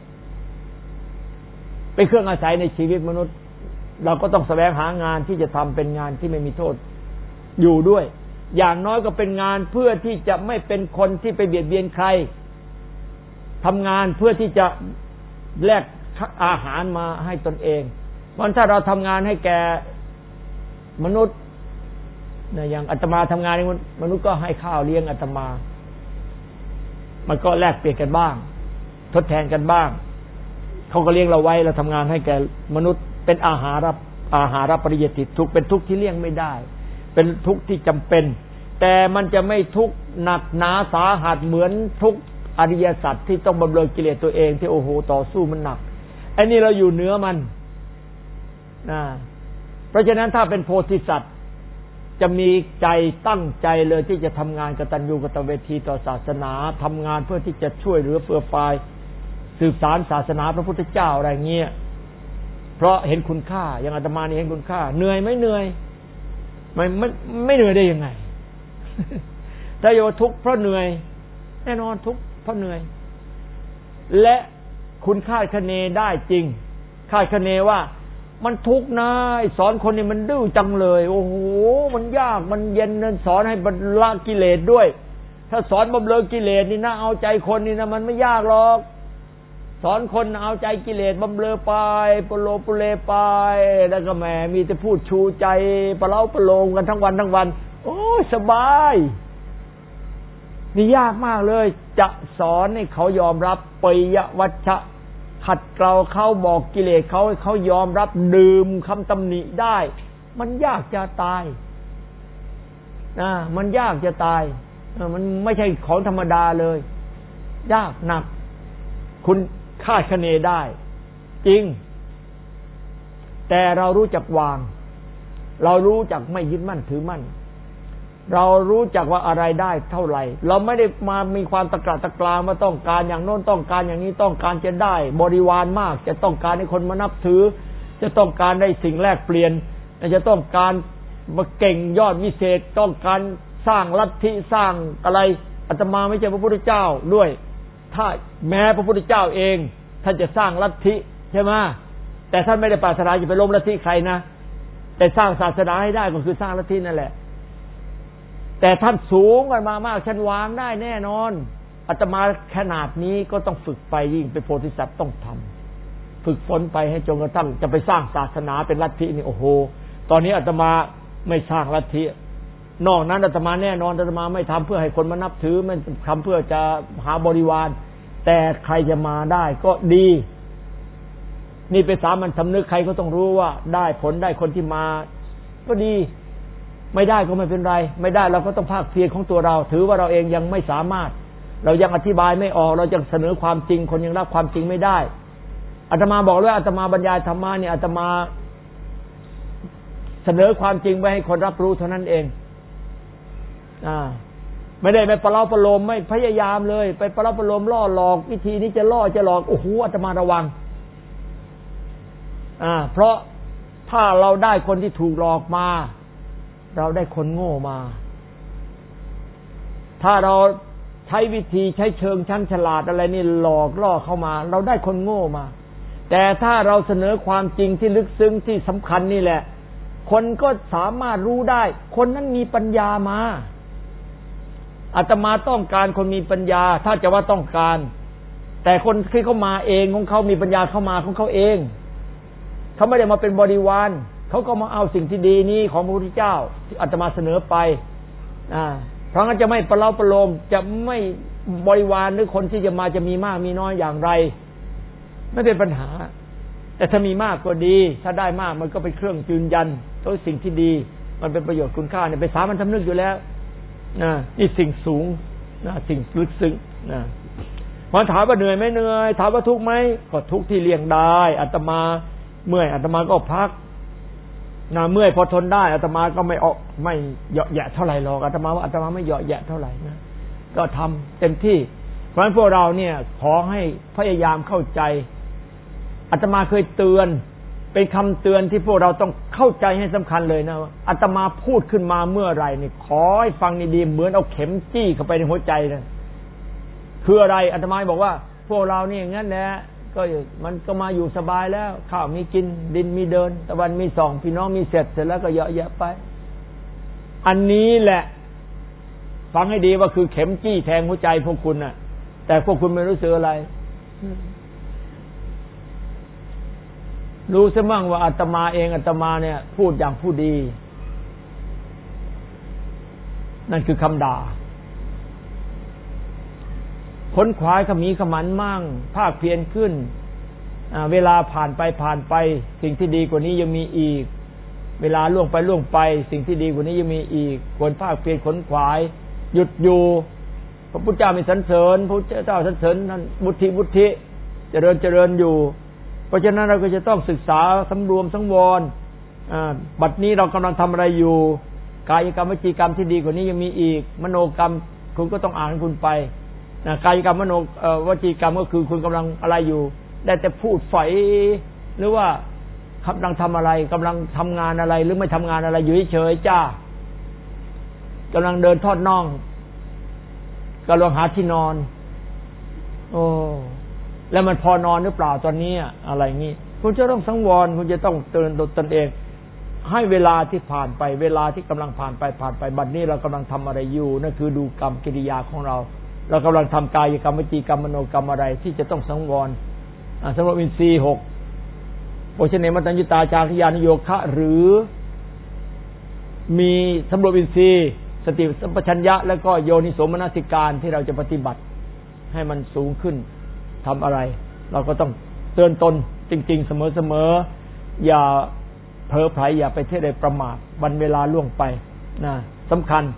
เป็นเครื่องอาศัยในชีวิตมนุษย์เราก็ต้องแสวงหางานที่จะทำเป็นงานที่ไม่มีโทษอยู่ด้วยอย่างน้อยก็เป็นงานเพื่อที่จะไม่เป็นคนที่ไปเบียดเบียนใครทำงานเพื่อที่จะแลกอาหารมาให้ตนเองวันถ้าเราทำงานให้แก่มนุษย์นะอย่างอาตมาทำงานมนุษย์ก็ให้ข้าวเลี้ยงอาตมามันก็แลกเปลี่ยนกันบ้างทดแทนกันบ้างเขาก็เลี้ยงเราไว้เราทำงานให้แก่มนุษย์เป็นอาหารอาหารปริยติทุกเป็นทุกข์ที่เลี่ยงไม่ได้เป็นทุกข์ที่จำเป็นแต่มันจะไม่ทุกข์หนักหนาสาหัสเหมือนทุกข์อริยสัจที่ต้องบำเรอกิเลสตัวเองที่โอ้โหต่อสู้มันหนักไอ้นี่เราอยู่เหนือมันนะเพราะฉะนั้นถ้าเป็นโพธิสัตว์จะมีใจตั้งใจเลยที่จะทำงานกตัญญูกตเวทีต่อศาสนาทำงานเพื่อที่จะช่วยเหลือเฟื่อฟายสืบสานศาสนาพระพุทธเจ้าอะไรเงี้ยเพราะเห็นคุณค่าอย่างอาตมานี่เห็นคุณค่าเหนื่อยไม่เหนื่อยไม่ไม่ไม่เหนื่อยได้ยังไง ถ้าโยทุกข์เพราะเหนื่อยแน่นอนทุกข์เพราะเหนื่อยและคุณคาดคะเนได้จริงคาดคะเนว่ามันทุกข์นะสอนคนนี่มันดื้อจังเลยโอ้โหมันยากมันเย็นนั่นสอนให้บรรลุกิเลสด้วยถ้าสอนบำเรอกิเลสนี่นะเอาใจคนนี่นะมันไม่ยากหรอกสอนคนเอาใจกิเลสบำเรอไปปโลปุเลไปแล้วก็แหมมีแต่พูดชูใจปะเล้าปะโลมกันทั้งวันทั้งวันโอ้ยสบายนี่ยากมากเลยจะสอนให้เขายอมรับปิยวัชชะขัดเกลาเขาบอกกิเลสเขาให้เขายอมรับดื่มคำตำหนิได้มันยากจะตายนะมันยากจะตายมันไม่ใช่ของธรรมดาเลยยากหนักคุณคาดคะเนได้จริงแต่เรารู้จักวางเรารู้จักไม่ยึดมั่นถือมั่นเรารู้จักว่าอะไรได้เท่าไหร่เราไม่ได้มามีความตะกระตะกรามว่าต้องการอย่างโน้นต้องการอย่างนี้ต้องการจะได้บริวารมากจะต้องการให้คนมานับถือจะต้องการได้สิ่งแลกเปลี่ยนจะต้องการมาเก่งยอดวิเศษต้องการสร้างลัทธิสร้างอะไรอาตมาไม่ใช่พระพุทธเจ้าด้วยถ้าแม้พระพุทธเจ้าเองท่านจะสร้างลัทธิใช่ไหมแต่ท่านไม่ได้ปรารถนาจะไปล้มลัทธิใครนะแต่สร้างศาสนาให้ได้ก็คือสร้างลัทธินั่นแหละแต่ท่านสูงกันมามากฉันวางได้แน่นอนอาตมาขนาดนี้ก็ต้องฝึกไปยิ่งเป็นโพธิสัตว์ต้องทำฝึกฝนไปให้จนกระทั่งจะไปสร้างศาสนาเป็นลัทธินี่โอ้โหตอนนี้อาตมาไม่สร้างลัทธินอกนั้นอาตมาแน่นอนอาตมาไม่ทำเพื่อให้คนมานับถือไม่ทำเพื่อจะหาบริวารแต่ใครจะมาได้ก็ดีนี่เป็นสามัญสำนึกใครก็ต้องรู้ว่าได้ผลได้คนที่มาก็ดีไม่ได้ก็ไม่เป็นไรไม่ได้เราก็ต้องภาคเพียรของตัวเราถือว่าเราเองยังไม่สามารถเรายังอธิบายไม่ออกเรายังเสนอความจริงคนยังรับความจริงไม่ได้อาตมาบอกเลยอาตมาบรรยายธรรมะเนี่ยอาตมาเสนอความจริงไปให้คนรับรู้เท่านั้นเองอ่าไม่ได้ไปประเล่าประโลมไม่พยายามเลยไปประเล่าประโลมล่อหลอกวิธีนี้จะล่อจะหลอกโอ้โหอาตมาระวังอ่าเพราะถ้าเราได้คนที่ถูกหลอกมาเราได้คนโง่มาถ้าเราใช้วิธีใช้เชิงชั้นฉลาดอะไรนี่หลอกล่อเข้ามาเราได้คนโง่มาแต่ถ้าเราเสนอความจริงที่ลึกซึ้งที่สำคัญนี่แหละคนก็สามารถรู้ได้คนนั้นมีปัญญามาอาตมาต้องการคนมีปัญญาถ้าจะว่าต้องการแต่คนที่เขามาเองของเขามีปัญญาเข้ามาของเขาเองเขาไม่ได้มาเป็นบริวารเขาก็มาเอาสิ่งที่ดีนี้ของพระพุทธเจ้าที่อาตมาเสนอไปอ่าเพราะงั้นจะไม่ประเล่าประโลมจะไม่บริวารหรือคนที่จะมาจะมีมากมีน้อยอย่างไรไม่เป็นปัญหาแต่ถ้ามีมากก็ดีถ้าได้มากมันก็เป็นเครื่องยืนยันตัวสิ่งที่ดีมันเป็นประโยชน์คุณค่าเนี่ยเป็นสามัญสำนึกอยู่แล้วนะนี่สิ่งสูงนะสิ่งลึกซึ้งนะมาถามว่าเหนื่อยไหมเหนื่อยถามว่าทุกข์ไหมก็ทุกข์ที่เลี่ยงได้อาตมาเมื่อยอาตมาก็พักนะเมื่อยพอทนได้อาตมาก็ไม่ออกไม่เหยาะแยะเท่าไหร่หรอกอาตมาว่าอาตมาไม่เหยาะแยะเท่าไหร่นะก็ทำเต็มที่เพราะฉะนั้นพวกเราเนี่ยขอให้พยายามเข้าใจอาตมาเคยเตือนเป็นคำเตือนที่พวกเราต้องเข้าใจให้สำคัญเลยนะว่าอาตมาพูดขึ้นมาเมื่อไหร่นี่ขอให้ฟังดีๆเหมือนเอาเข็มจี้เข้าไปในหัวใจนะคืออะไรอาตมาบอกว่าพวกเรานี่อย่างนั้นแหละก็มันก็มาอยู่สบายแล้วข้าวมีกินดินมีเดินตะวันมีส่องพี่น้องมีเสร็จเสร็จแล้วก็เยอะแยะไปอันนี้แหละฟังให้ดีว่าคือเข็มจี้แทงหัวใจพวกคุณน่ะแต่พวกคุณไม่รู้สึกอะไรรู้ซะมั่งว่าอาตมาเองอาตมาเนี่ยพูดอย่างผู้ดีนั่นคือคำด่าค้นขวายขมีขมันมั่งภาคเพียรขึ้นเวลาผ่านไปผ่านไปสิ่งที่ดีกว่านี้ยังมีอีกเวลาล่วงไปล่วงไปสิ่งที่ดีกว่านี้ยังมีอีกควรภาคเพียรค้นขวายหยุดอยู่พระพุทธเจ้ามีสรรเสริญพระพุทธเจ้าสรรเสริญนั่นบุธิบุธิเจริญเจริญอยู่เพราะฉะนั้นเราก็จะต้องศึกษาสำรวมสังวรบัดนี้เรากำลังทำอะไรอยู่กายกรรมวจีกรรมที่ดีกว่านี้ยังมีอีกมโนกรรมคุณก็ต้องอ่านคุณไปกายกรรมมโนวจีกรรมก็คือคุณกำลังอะไรอยู่ได้แต่พูดฝัยหรือว่ากำลังทำอะไรกำลังทำงานอะไรหรือไม่ทำงานอะไรอยู่เฉยๆจ้ากำลังเดินทอดน่องกำลังหาที่นอนโอ้แล้วมันพอนอนหรือเปล่าตอนนี้อะไรงี้คุณจะต้องสังวรคุณจะต้องเตือนตนเองให้เวลาที่ผ่านไปเวลาที่กำลังผ่านไปผ่านไปบัดนี้เรากำลังทำอะไรอยู่นั่นคือดูกรรมกิริยาของเราเรากำลังทำกายกรรมวจีกรรมมโนกรรมอะไรที่จะต้องสังวรสำหรับอินทรีย์หกโภชเนมัตตัญญิตาจาริยานโยคะหรือมีสำรวจอินทรีย์สติสัมปชัญญะแล้วก็โยนิโสมนสิการที่เราจะปฏิบัติให้มันสูงขึ้นทำอะไรเราก็ต้องเตือนตนจริงๆเสมอๆอย่าเพ้อไผลอย่าไปเที่ยวใดประมาทวันเวลาล่วงไปนะสำคัญ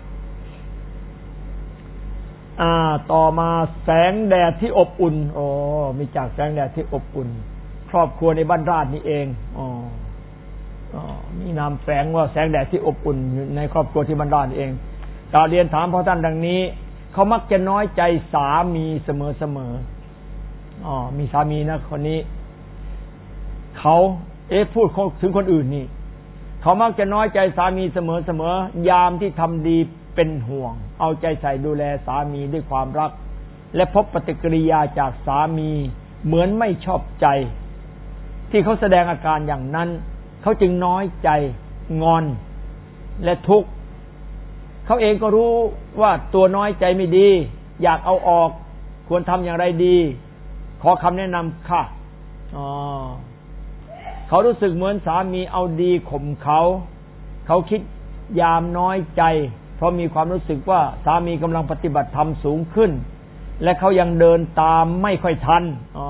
อ่าต่อมาแสงแดดที่อบอุ่นโอ้มีจากแสงแดดที่อบอุ่นครอบครัวในบ้านราชนี่เองอ๋ออ๋อมีนามแสงว่าแสงแดดที่อบอุ่นในครอบครัวที่บ้านราชนี่เองกล่าวเรียนถามพ่อท่านดังนี้เขามักจะน้อยใจสามีเสมอๆอ๋อมีสามีนะคนนี้เขาเอ๊ะพูดถึงคนอื่นนี่เขามักจะน้อยใจสามีเสมอๆยามที่ทำดีเป็นห่วงเอาใจใส่ดูแลสามีด้วยความรักและพบปฏิกิริยาจากสามีเหมือนไม่ชอบใจที่เขาแสดงอาการอย่างนั้นเขาจึงน้อยใจงอนและทุกข์เขเขาเองก็รู้ว่าตัวน้อยใจไม่ดีอยากเอาออกควรทำอย่างไรดีขอคำแนะนำค่ะอ๋อเขารู้สึกเหมือนสามีเอาดีข่มเขาเขาคิดยามน้อยใจเพราะมีความรู้สึกว่าสามีกำลังปฏิบัติธรรมสูงขึ้นและเขายังเดินตามไม่ค่อยทันอ๋อ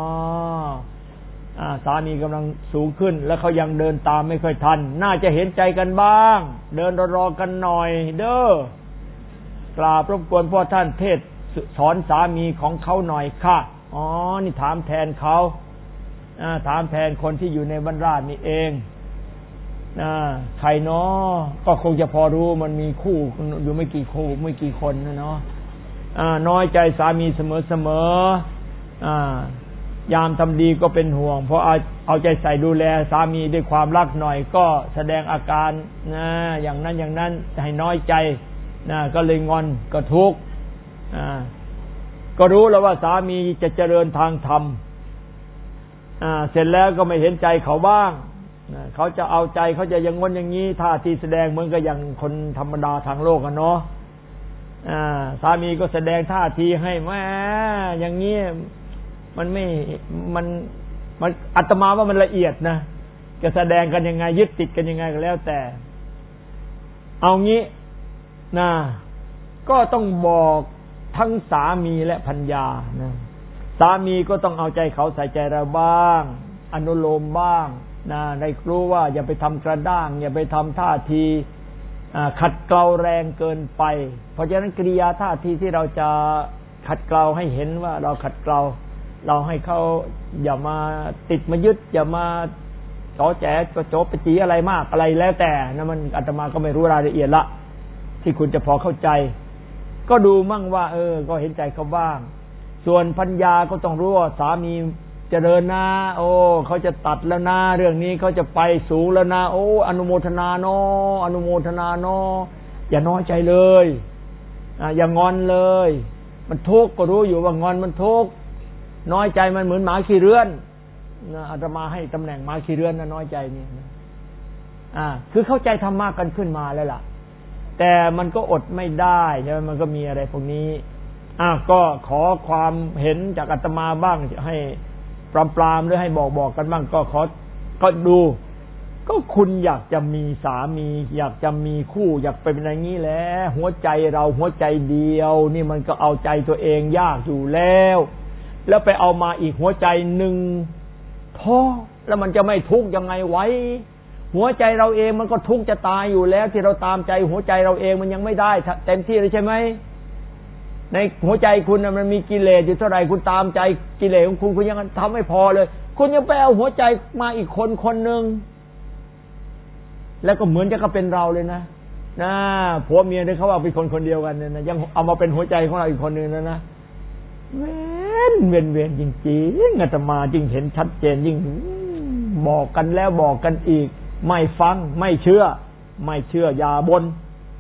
สามีกำลังสูงขึ้นแล้วเขายังเดินตามไม่ค่อยทันน่าจะเห็นใจกันบ้างเดินรอๆกันหน่อยเด้อกราบรบกวนพ่อท่านเทศสอนสามีของเขาหน่อยค่ะอ๋อนี่ถามแทนเขาถามแทนคนที่อยู่ในบรรดานี่เองใครเนาะก็คงจะพอรู้มันมีคู่อยู่ไม่กี่คู่ไม่กี่คนนะเนาะน้อยใจสามีเสมอๆยามทำดีก็เป็นห่วงเพราะเอาเอาใจใส่ดูแลสามีด้วยความรักหน่อยก็แสดงอาการนะอย่างนั้นอย่างนั้นให้น้อยใจนะก็เลยงอนก็ทุกข์ก็รู้แล้วว่าสามีจะเจริญทางธรรมเสร็จแล้วก็ไม่เห็นใจเขาบ้างเขาจะเอาใจเขาจะยังงอนอย่างนี้ท่าทีแสดงเหมือนกับอย่างคนธรรมดาทางโลกกันเนาะสามีก็แสดงท่าทีให้แม่อย่างนี้มันไม่มันมันอาตมาว่ามันละเอียดนะจะแสดงกันยังไงยึดติดกันยังไงก็แล้วแต่เอางี้นะก็ต้องบอกทั้งสามีและภรรยานะสามีก็ต้องเอาใจเขาใส่ใจเราบ้างอนุโลมบ้างนะได้รู้ว่าอย่าไปทำกระด้างอย่าไปทำท่าทีขัดเกลาแรงเกินไปเพราะฉะนั้นกิริยาท่าทีที่เราจะขัดเกลาให้เห็นว่าเราขัดเกลาเราให้เขาอย่ามาติดมายึดอย่ามาจ่อแจ๋กระโจบไปจีอะไรมากอะไรแล้วแต่นะมันอาตมาก็ไม่รู้รายละเอียดละที่คุณจะพอเข้าใจก็ดูมั่งว่าเออก็เห็นใจเขาบ้างส่วนภรรยาก็ต้องรู้ว่าสามีเจริญนะโอ้เขาจะตัดแล้วนะเรื่องนี้เขาจะไปสูงแล้วนะโอ้อนุโมทนาเนาะอนุโมทนาเนาะอย่าน้อยใจเลยอ่าอย่างงอนเลยมันทุกข์ก็รู้อยู่ว่างอนมันทุกข์น้อยใจมันเหมือนหมาขี้เรือนนะอาตมาให้ตำแหน่งหมาขี้เรือนนะน้อยใจนี่อ่าคือเข้าใจธรรมะกันขึ้นมาแล้วล่ะแต่มันก็อดไม่ได้ใช่ไหมมันก็มีอะไรพวกนี้อ่ะก็ขอความเห็นจากอาตมาบ้างให้ปรามปรามหรือให้บอกบอกกันบ้างก็ขอก็ดูก็คุณอยากจะมีสามีอยากจะมีคู่อยากเป็นอย่างนี้แหละหัวใจเราหัวใจเดียวนี่มันก็เอาใจตัวเองยากอยู่แล้วแล้วไปเอามาอีกหัวใจหนึ่งท้อแล้วมันจะไม่ทุกข์ยังไงไว้หัวใจเราเองมันก็ทุกข์จะตายอยู่แล้วที่เราตามใจหัวใจเราเองมันยังไม่ได้เต็มที่เลยใช่ไหมในหัวใจคุณมันมีกิเลสอยู่เท่าไหร่คุณตามใจกิเลสของคุณคุณยังทำไม่พอเลยคุณยังไปเอาหัวใจมาอีกคนคนหนึ่งแล้วก็เหมือนจะก็เป็นเราเลยนะนะผัวเมียเนี่ยเขาเอาเป็นคนคนเดียวกันเนี่ยนะยังเอามาเป็นหัวใจของเราอีกคนหนึ่งแล้วนะเว้นเวียนเวียนจริงๆอาตมาจริงเห็นชัดเจนยิ่งบอกกันแล้วบอกกันอีกไม่ฟังไม่เชื่อไม่เชื่ออย่าบ่น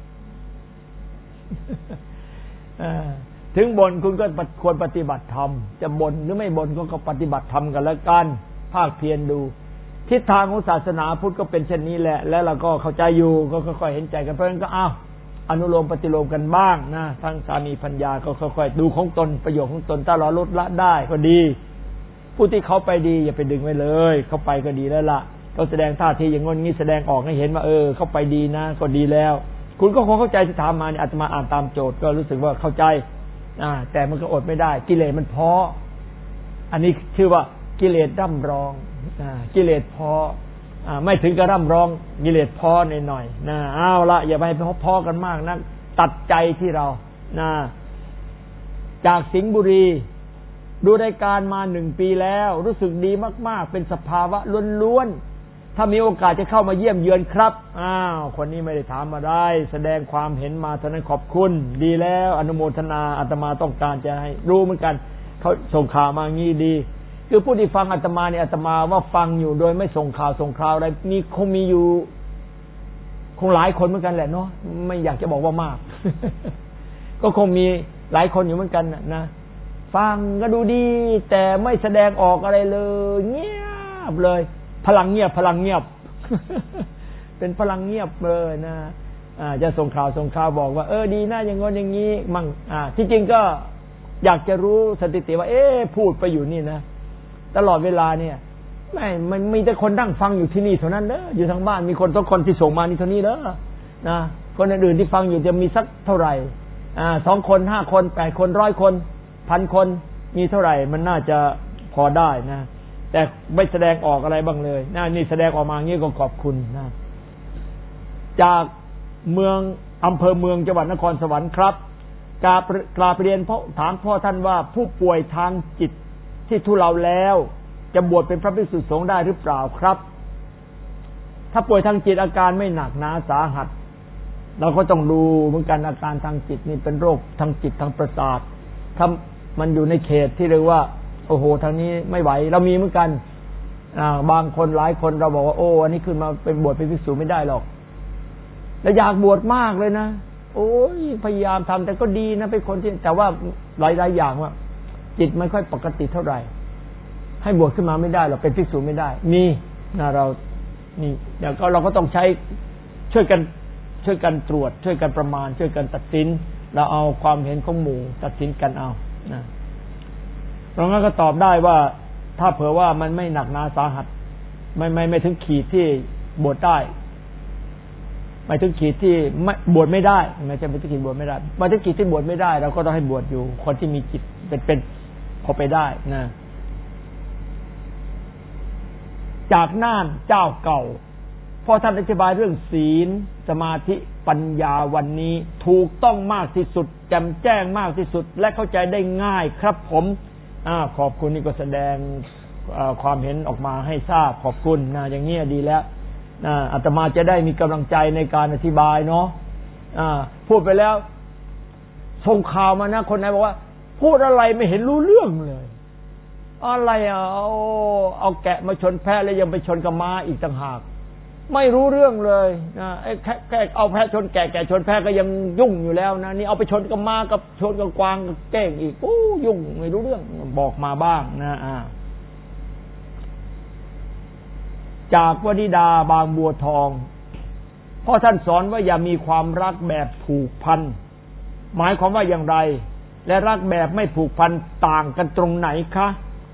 ถึงบ่นคุณก็ควรปฏิบัติธรรมจะบ่นหรือไม่บ่นก็ปฏิบัติธรรมกันแล้วกันภาคเพียรดูทิศทางของศาสนาพุทธก็เป็นเช่นนี้แหละแล้วเราก็เข้าใจอยู่ก็ค่อยๆเห็นใจกันเพราะฉะนั้นก็อ้าวอนุโลมปฏิโลมกันบ้างนะทั้งสามีภรรยาก็ค่อยๆดูของตนประโยชน์ของตนถ้าเราลดละได้ก็ดีผู้ที่เขาไปดีอย่าไปดึงไว้เลยเขาไปก็ดีแล้วล่ะเขาแสดงท่าทีอย่างงี้นี้แสดงออกให้เห็นว่าเออเขาไปดีนะก็ดีแล้วคุณก็คงเข้าใจที่ถามมาเนี่ยอาตมาอ่านตามโจทย์ก็รู้สึกว่าเข้าใจอ่าแต่มันก็อดไม่ได้กิเลสมันพออันนี้ชื่อว่ากิเลสร่ำร้องอ่ากิเลสพออ่าไม่ถึงกับร่ำร้องกิเลสพอหน่อยๆนะเอาละอย่าไปพอกันมากนะตัดใจที่เรานะจากสิงห์บุรีดูรายการมาหนึ่งปีแล้วรู้สึกดีมากๆเป็นสภาวะล้วนๆถ้ามีโอกาสจะเข้ามาเยี่ยมเยือนครับอ้าวคนนี้ไม่ได้ถามมาได้แสดงความเห็นมาเท่านั้นขอบคุณดีแล้วอนุโมทนาอาตมาต้องการจะให้รู้เหมือนกันเขาส่งข่าวมางี้ดีคือผู้ที่ฟังอาตมาเนี่ยอาตมาว่าฟังอยู่โดยไม่ส่งข่าวส่งข่าวอะไรมีคงมีอยู่คงหลายคนเหมือนกันแหละเนาะไม่อยากจะบอกว่ามาก ก็คงมีหลายคนอยู่เหมือนกันนะฟังก็ดูดีแต่ไม่แสดงออกอะไรเลยเงียบเลยพลังเงียบพลังเงียบ เป็นพลังเงียบเลยนะจะส่งข่าวส่งข่าวบอกว่าเออดีนะอย่างงี้อย่างนี้มั่งที่จริงก็อยากจะรู้สถิติว่าเอ๊ะพูดไปอยู่นี่นะตลอดเวลาเนี่ยไม่มันมีแต่คนนั่งฟังอยู่ที่นี่เท่านั้นเด้ออยู่ทางบ้านมีคนทุกคนที่ส่งมานี่เท่านี้เด้อนะคนอื่นๆที่ฟังอยู่จะมีสักเท่าไหร่อ่าสองคนห้าคนแปดคนร้อยคนพันคนมีเท่าไหร่มันน่าจะพอได้นะแต่ไม่แสดงออกอะไรบ้างเลยนะนี่แสดงออกมางี้ก็ขอบคุณนะจากเมืองอำเภอเมืองจังหวัดนครสวรรค์ครับกราบกราบเรียนพ่อถามพ่อท่านว่าผู้ป่วยทางจิตที่ทุเลาแล้วจะบวชเป็นพระภิกษุสงฆ์ได้หรือเปล่าครับถ้าป่วยทางจิตอาการไม่หนักหนาสาหัสเราก็ต้องดูเหมือนกันอาการทางจิตนี่เป็นโรคทางจิตทางประสาทถ้ามันอยู่ในเขตที่เรียกว่าโอ้โหทางนี้ไม่ไหวเรามีเหมือนกันอ่าบางคนหลายคนเราบอกว่าโอ้อันนี้ขึ้นมาเป็นบวชเป็นภิกษุไม่ได้หรอกแล้วอยากบวชมากเลยนะโอ้ยพยายามทำแต่ก็ดีนะเป็นคนที่แต่ว่าหลายๆอย่างว่าจิตไม่ค่อยปกติเท่าไหร่ให้บวชขึ้นมาไม่ได้หรอกเป็นภิกษุไม่ได้มีนะเรานี่เดี๋ยวก็เราก็ต้องใช้ช่วยกันช่วยกันตรวจช่วยกันประมาณช่วยกันตัดสินเราเอาความเห็นของหมู่ตัดสินกันเอานะเพราะงั้นก็ตอบได้ว่าถ้าเผื่อว่ามันไม่หนักหนาสาหัสไม่ไม่ไม่ถึงขีดที่บวชได้ไม่ถึงขีดที่ไม่บวชไม่ได้ไม่ใช่ไม่ถึงขีดบวชไม่ได้ไม่ถึงขีดที่บวชไม่ได้เราก็ต้องให้บวชอยู่คนที่มีจิตเป็นเป็นพอไปได้นะจากน่านเจ้าเก่าพอท่านอธิบายเรื่องศีลสมาธิปัญญาวันนี้ถูกต้องมากที่สุดแจ่มแจ้งมากที่สุดและเข้าใจได้ง่ายครับผมอ่าขอบคุณนี่ก็แสดงความเห็นออกมาให้ทราบขอบคุณนะอย่างนี้ดีแล้วนะอาตมาจะได้มีกำลังใจในการอธิบายเนาะอ่าพูดไปแล้วส่งข่าวมานะคนไหนบอกว่าพูดอะไรไม่เห็นรู้เรื่องเลยอะไรอ่ะเอาเอาแกะมาชนแพะแล้วยังไปชนกับม้าอีกต่างหากไม่รู้เรื่องเลยนะไอ้แค่เอาแพะชนแกะแกะชนแพะก็ยังยุ่งอยู่แล้วนะนี่เอาไปชนกับม้ากับชนกับกวางกับเก้งอีกโอ้ยุ่งไม่รู้เรื่องบอกมาบ้างนะอ่าจากวนิดาบางบัวทองพ่อท่านสอนว่าอย่ามีความรักแบบผูกพันหมายความว่าอย่างไรและรักแบบไม่ผูกพันต่างกันตรงไหนคะ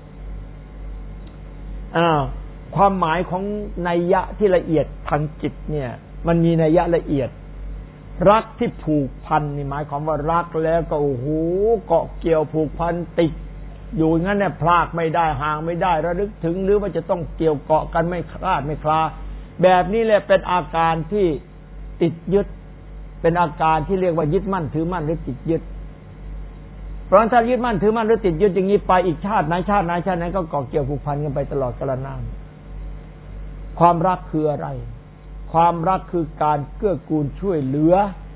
อ่าความหมายของนัยยะที่ละเอียดทางจิตเนี่ยมันมีนัยยะละเอียดรักที่ผูกพันนี่หมายความว่ารักแล้วก็โอ้โหเกาะเกี่ยวผูกพันติดอยู่งั้นเนี่ยพลากไม่ได้ห่างไม่ได้ระลึกถึงหรือว่าจะต้องเกี่ยวเกาะกันไม่คลาดไม่คลาแบบนี้แหละเป็นอาการที่ติดยึดเป็นอาการที่เรียกว่ายึดมั่นถือมั่นหรือติดยึดเพราะถ้ายึดมั่นถือมั่นหรือติดยึดอย่างนี้ไปอีกชาติไหนชาติไหนชาติไหนก็เกาะเกี่ยวผูกพันกันไปตลอดกาลนานความรักคืออะไรความรักคือการเกื้อกูลช่วยเหลือ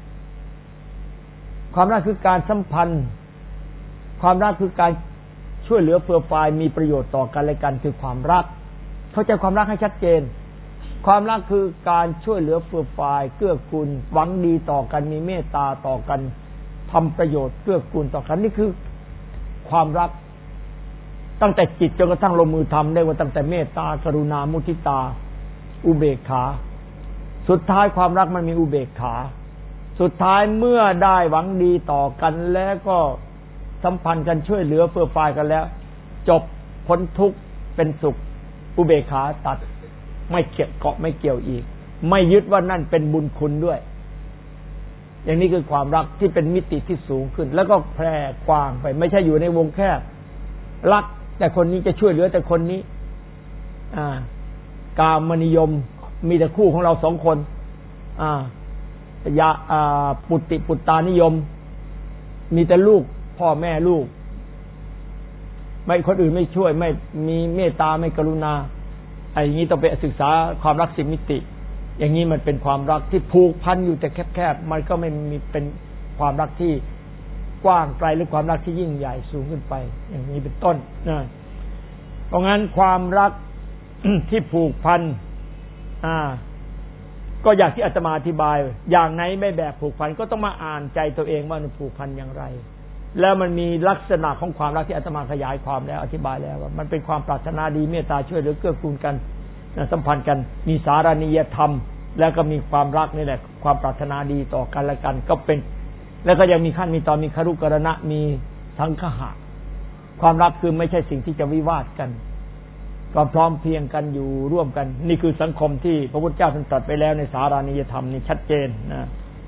ความรักคือการสัมพันธ์ความรักคือการช่วยเหลือเฟื่อฟายมีประโยชน์ต่อกันและกันคือความรักเข้าใจความรักให้ชัดเจนความรักคือการช่วยเหลือเฟื่อฟายเกื้อกูลหวังดีต่อกันมีเมตตาต่อกันทำประโยชน์เกื้อกูลต่อกันนี่คือความรักตั้งแต่จิตจนกระทั่งลงมือทำได้ว่าตั้งแต่เมตตากรุณามุทิตาอุเบกขาสุดท้ายความรักมันมีอุเบกขาสุดท้ายเมื่อได้หวังดีต่อกันแล้วก็สัมพันธ์กันช่วยเหลือเฟื่อฟายกันแล้วจบพ้นทุกข์เป็นสุขอุเบกขาตัดไม่เกี่ยวเกาะไม่เกี่ยวอีกไม่ยึดว่านั่นเป็นบุญคุณด้วยอย่างนี้คือความรักที่เป็นมิติที่สูงขึ้นแล้วก็แผ่กว้างไปไม่ใช่อยู่ในวงแคบรักแต่คนนี้จะช่วยเหลือแต่คนนี้อ่ากามนิยมมีแต่คู่ของเราสองคนอ่ายาอ่าปุตติปุตตานิยมมีแต่ลูกพ่อแม่ลูกไม่คนอื่นไม่ช่วยไม่มีเมตตาไม่กรุณาไอ้อย่างนี้ต้องไปศึกษาความรักสิบมิติอย่างนี้มันเป็นความรักที่ผูกพันอยู่แต่แคบๆมันก็ไม่มีเป็นความรักที่กว้างไกลหรือความรักที่ยิ่งใหญ่สูงขึ้นไปอย่างนี้เป็นต้นนะเพราะงั้นความรัก ที่ผูกพันอ่าก็อยากที่อาตมาอธิบายอย่างไหนไม่แบบผูกพันก็ต้องมาอ่านใจตัวเองว่ามันผูกพันอย่างไรแล้วมันมีลักษณะของความรักที่อาตมาขยายความแล้วอธิบายแล้วว่ามันเป็นความปรารถนาดีเมตตาช่วยเหลือเกื้อกูลกันสัมพันธ์กันมีสารณียธรรมแล้วก็มีความรักนี่แหละความปรารถนาดีต่อกันและกันก็เป็นแล้วก็ยังมีขั้นมีตอนมีครุกรณะมีสังคหะความรักคือไม่ใช่สิ่งที่จะวิวาทกันก็พร้อมเพียงกันอยู่ร่วมกันนี่คือสังคมที่พระพุทธเจ้าท่านตรัสไปแล้วในสารานิยธรรมนี่ชัดเจนนะ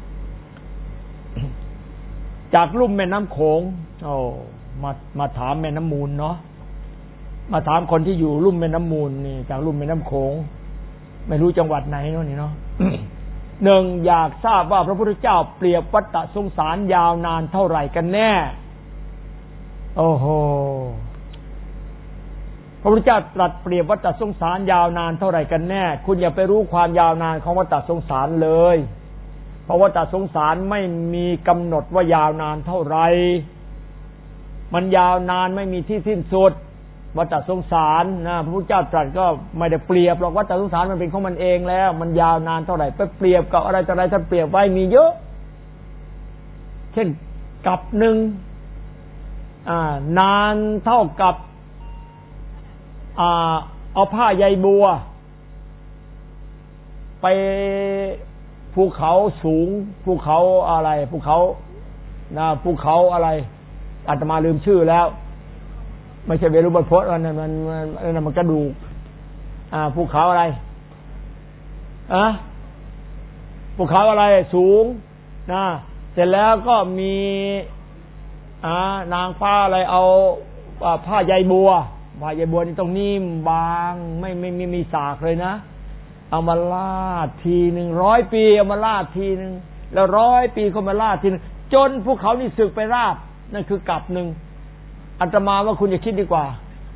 จากลุ่มแม่น้ำโขงโอ้มามาถามแม่น้ำมูลเนาะมาถามคนที่อยู่ลุ่มแม่น้ำมูลนี่จากลุ่มแม่น้ำโขงไม่รู้จังหวัดไหนเนาะนี่เนาะ หนึ่งอยากทราบว่าพระพุทธเจ้าเปรียบวัฏสงสารยาวนานเท่าไหร่กันแน่โอ้โหพระพุทธเจ้าตรัสเปรียบวัฏสงสารยาวนานเท่าไหร่กันแน่คุณอย่าไปรู้ความยาวนานของวัฏสงสารเลยเพราะวัฏสงสารไม่มีกำหนดว่ายาวนานเท่าไหร่มันยาวนานไม่มีที่สิ้นสุดวัฏสงสารนะพระพุทธเจ้าตรัสก็ไม่ได้เปรียบหรอกวัฏสงสารมันเป็นของมันเองแล้วมันยาวนานเท่าไหร่ไปเปรียบกับอะไรต่ออะไรท่านเปรียบไว้มีเยอะเช่นกับหนึ่งอ่านานเท่ากับอ่าเอาผ้าใยบัวไปภูเขาสูงภูเขาอะไรภูเขานะภูเขาอะไรอาตมาลืมชื่อแล้วไม่ใช่เวรุบรพจน์มันมันมันมันกระดูกอ่าภูเขาอะไรอะภูเขาอะไรสูงนะเสร็จแล้วก็มีอ่านางฟ้าอะไรเอาผ้าใยบัวผ้าใยบัวนี่ต้องนิ่มบางไม่ไม่ไม่มีสากเลยนะเอามาลาดทีหนึ่งร้อยปีเอามาลาดทีหนึ่งแล้วร้อยปีเขามาลาดทีนึงจนภูเขานี่สึกไปราบนั่นคือกับหนึ่งอาตมาว่าคุณอย่าคิดดีกว่า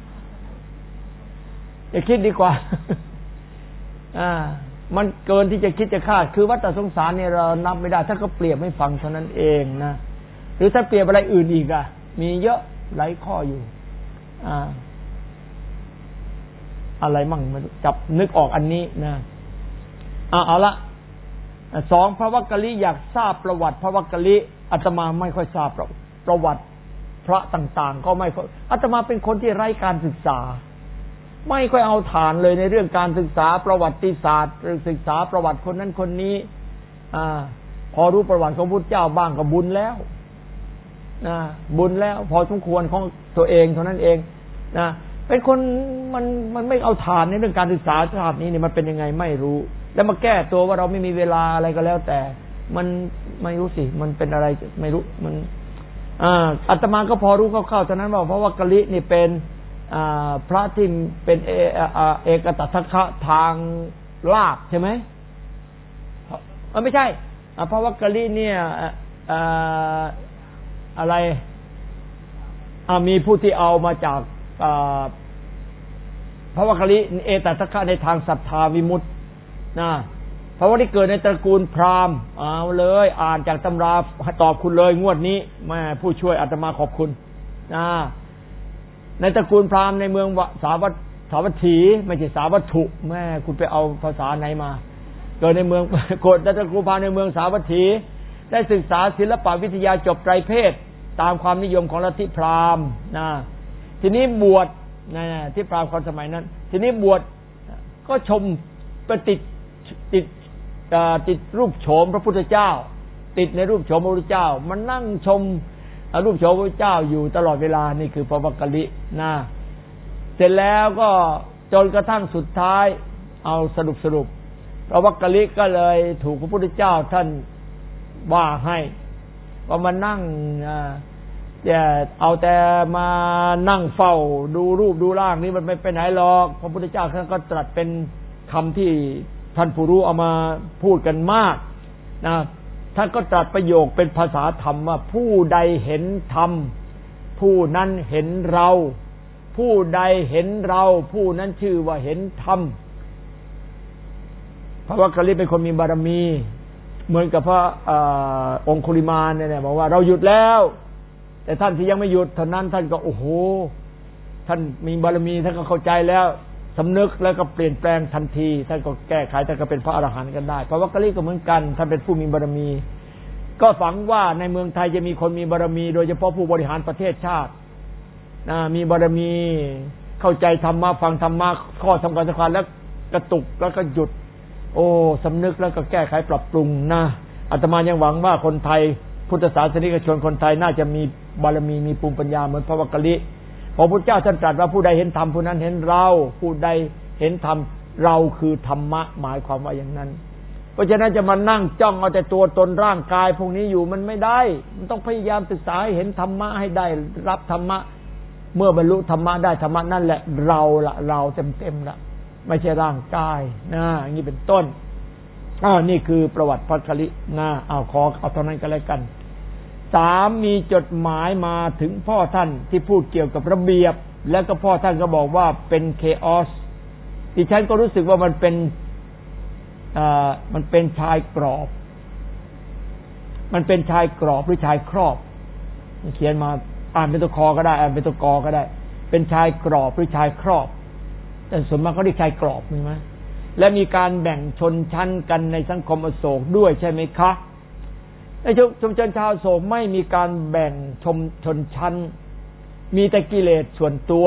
อย่าคิดดีกว่า อ่ามันเกินที่จะคิดจะคาดคือวัฏสงสารเนี่ยเรานับไม่ได้ถ้าก็เปรียบไม่ฟังเท่านั้นเองนะหรือถ้าเปรียบอะไรอื่นอีกอ่ะมีเยอะหลายข้ออยู่อ่าอะไรมั่งมันจับนึกออกอันนี้นะอ่าเอาละสองพระวักกลิอยากทราบประวัติพระวักกลิอาตมาไม่ค่อยทราบประวัติพระต่างๆก็ไม่ค่อยอาตมาเป็นคนที่ไร้การศึกษาไม่ค่อยเอาฐานเลยในเรื่องการศึกษาประวัติศาสตร์หรือศึกษาประวัติคนนั้นคนนี้อ่าพอรู้ประวัติของพุทธเจ้าบ้างก็บุญแล้วนะบุญแล้วพอสมควรของตัวเองเท่านั้นเองนะเป็นคนมันมันไม่เอาฐานในเรื่องการศึกษาชาตินี้เนี่ยมันเป็นยังไงไม่รู้แล้วมาแก้ตัวว่าเราไม่มีเวลาอะไรก็แล้วแต่มันไม่รู้สิมันเป็นอะไรไม่รู้มันอ่าอาตมาก็พอรู้คร่าวๆเท่านั้นว่าเพราะว่ากลินี่เป็นอ่าพระที่เป็นเอเอกตัทธะทางลาภใช่ไหมเออไม่ใช่เพราะว่ากลิเนี่ยอ่าอะไรอ่ามีผู้ที่เอามาจากพระวักกลิเอตัทธะในทางศรัทธาวิมุตตินะเพราะว่าที่เกิดในตระกูลพราหมณ์เอาเลยอ่านจากตำราตอบคุณเลยงวดนี้แม่ผู้ช่วยอาตมาขอบคุณนะในตระกูลพราหมณ์ในเมืองสาวัตสาวัตถีไม่ใช่สาวัตถุแม่คุณไปเอาภาษาไหนมาเกิดในเมืองโกฏในตระกูลพราหมณ์ในเมืองสาวัตถีได้ศึกษาศิลปวิทยาจบไตรเพศตามความนิยมของลัทธิพราหมณ์นะทีนี้บวชนะที่พราหมณ์คนสมัยนั้นทีนี้บวชก็ชมไปติดติดติดรูปโฉมพระพุทธเจ้าติดในรูปโฉมพระพุทธเจ้ามันนั่งชมรูปโฉมพระพุทธเจ้าอยู่ตลอดเวลานี่คือพระวักกลินะเสร็จแล้วก็จนกระทั่งสุดท้ายเอาสรุปสรุปพระวักกลิก็เลยถูกพระพุทธเจ้าท่านว่าให้ว่ามานั่งแต่เอาแต่มานั่งเฝ้าดูรูปดูร่างนี้มันไม่ไปไหนหรอกพระพุทธเจ้าท่านก็ตรัสเป็นคำที่ท่านผู้รู้เอามาพูดกันมากนะท่านก็ตรัสประโยคเป็นภาษาธรรมว่าผู้ใดเห็นธรรมผู้นั้นเห็นเราผู้ใดเห็นเราผู้นั้นชื่อว่าเห็นธรรมพระวักกลิเป็นคนมีบารมีเหมือนกับพระองคุลิมานเนี่ยบอกว่าเราหยุดแล้วแต่ท่านที่ยังไม่หยุดเท่านั้นท่านก็โอ้โหท่านมีบารมีท่านก็เข้าใจแล้วสำนึกแล้วก็เปลี่ยนแปลงทันทีท่านก็แก้ไขท่านก็เป็นพระอรหันต์กันได้พระวักกลิก็เหมือนกันท่านเป็นผู้มีบารมีก็ฝังว่าในเมืองไทยจะมีคนมีบารมีโดยเฉพาะผู้บริหารประเทศชาติมีบารมีเข้าใจธรรมะฟังธรรมะข้อสำคัญสำคัญแล้วกระตุกแล้วก็หยุดโอ้สำนึกแล้วก็แก้ไขปรับปรุงนะอาตมายังหวังว่าคนไทยพุทธศาสนิกชนคนไทยน่าจะมีบารมีมีภูมิปัญญาเหมือนพระวักกะลิพระพุทธเจ้าท่านตรัสว่าผู้ใดเห็นธรรมผู้นั้นเห็นเราผู้ใดเห็นธรรมเราคือธรรมะหมายความว่าอย่างนั้นเพราะฉะนั้นจะมานั่งจ้องเอาแต่ตัวตนร่างกายพวกนี้อยู่มันไม่ได้มันต้องพยายามศึกษาให้เห็นธรรมะให้ได้รับธรรมะเมื่อบรรลุธรรมะได้ธรรมะนั่นแหละเราละเราเต็มๆละไม่ใช่ร่างกายนะอย่างนี้เป็นต้นอ้าวนี่คือประวัติพระกะลินะเอาขอเอาเท่านั้นก็แล้วกันสามมีจดหมายมาถึงพ่อท่านที่พูดเกี่ยวกับระเบียบแล้วก็พ่อท่านก็บอกว่าเป็นเคออสดิฉันก็รู้สึกว่ามันเป็นอ่ามันเป็นชายกรอบมันเป็นชายกรอบหรือชายครอบเขียนมาอ่านเป็นตัวคอก็ได้อ่านเป็นตัวกอก็ได้เป็นชายกรอบหรือชายครอบแต่ส่วนมากเขาเรียกชายกรอบใช่ไหมและมีการแบ่งชนชั้นกันในสังคมอโศกด้วยใช่ไหมคะในชุมชนชาวอโศกไม่มีการแบ่งชมชนชั้นมีแต่กิเลสส่วนตัว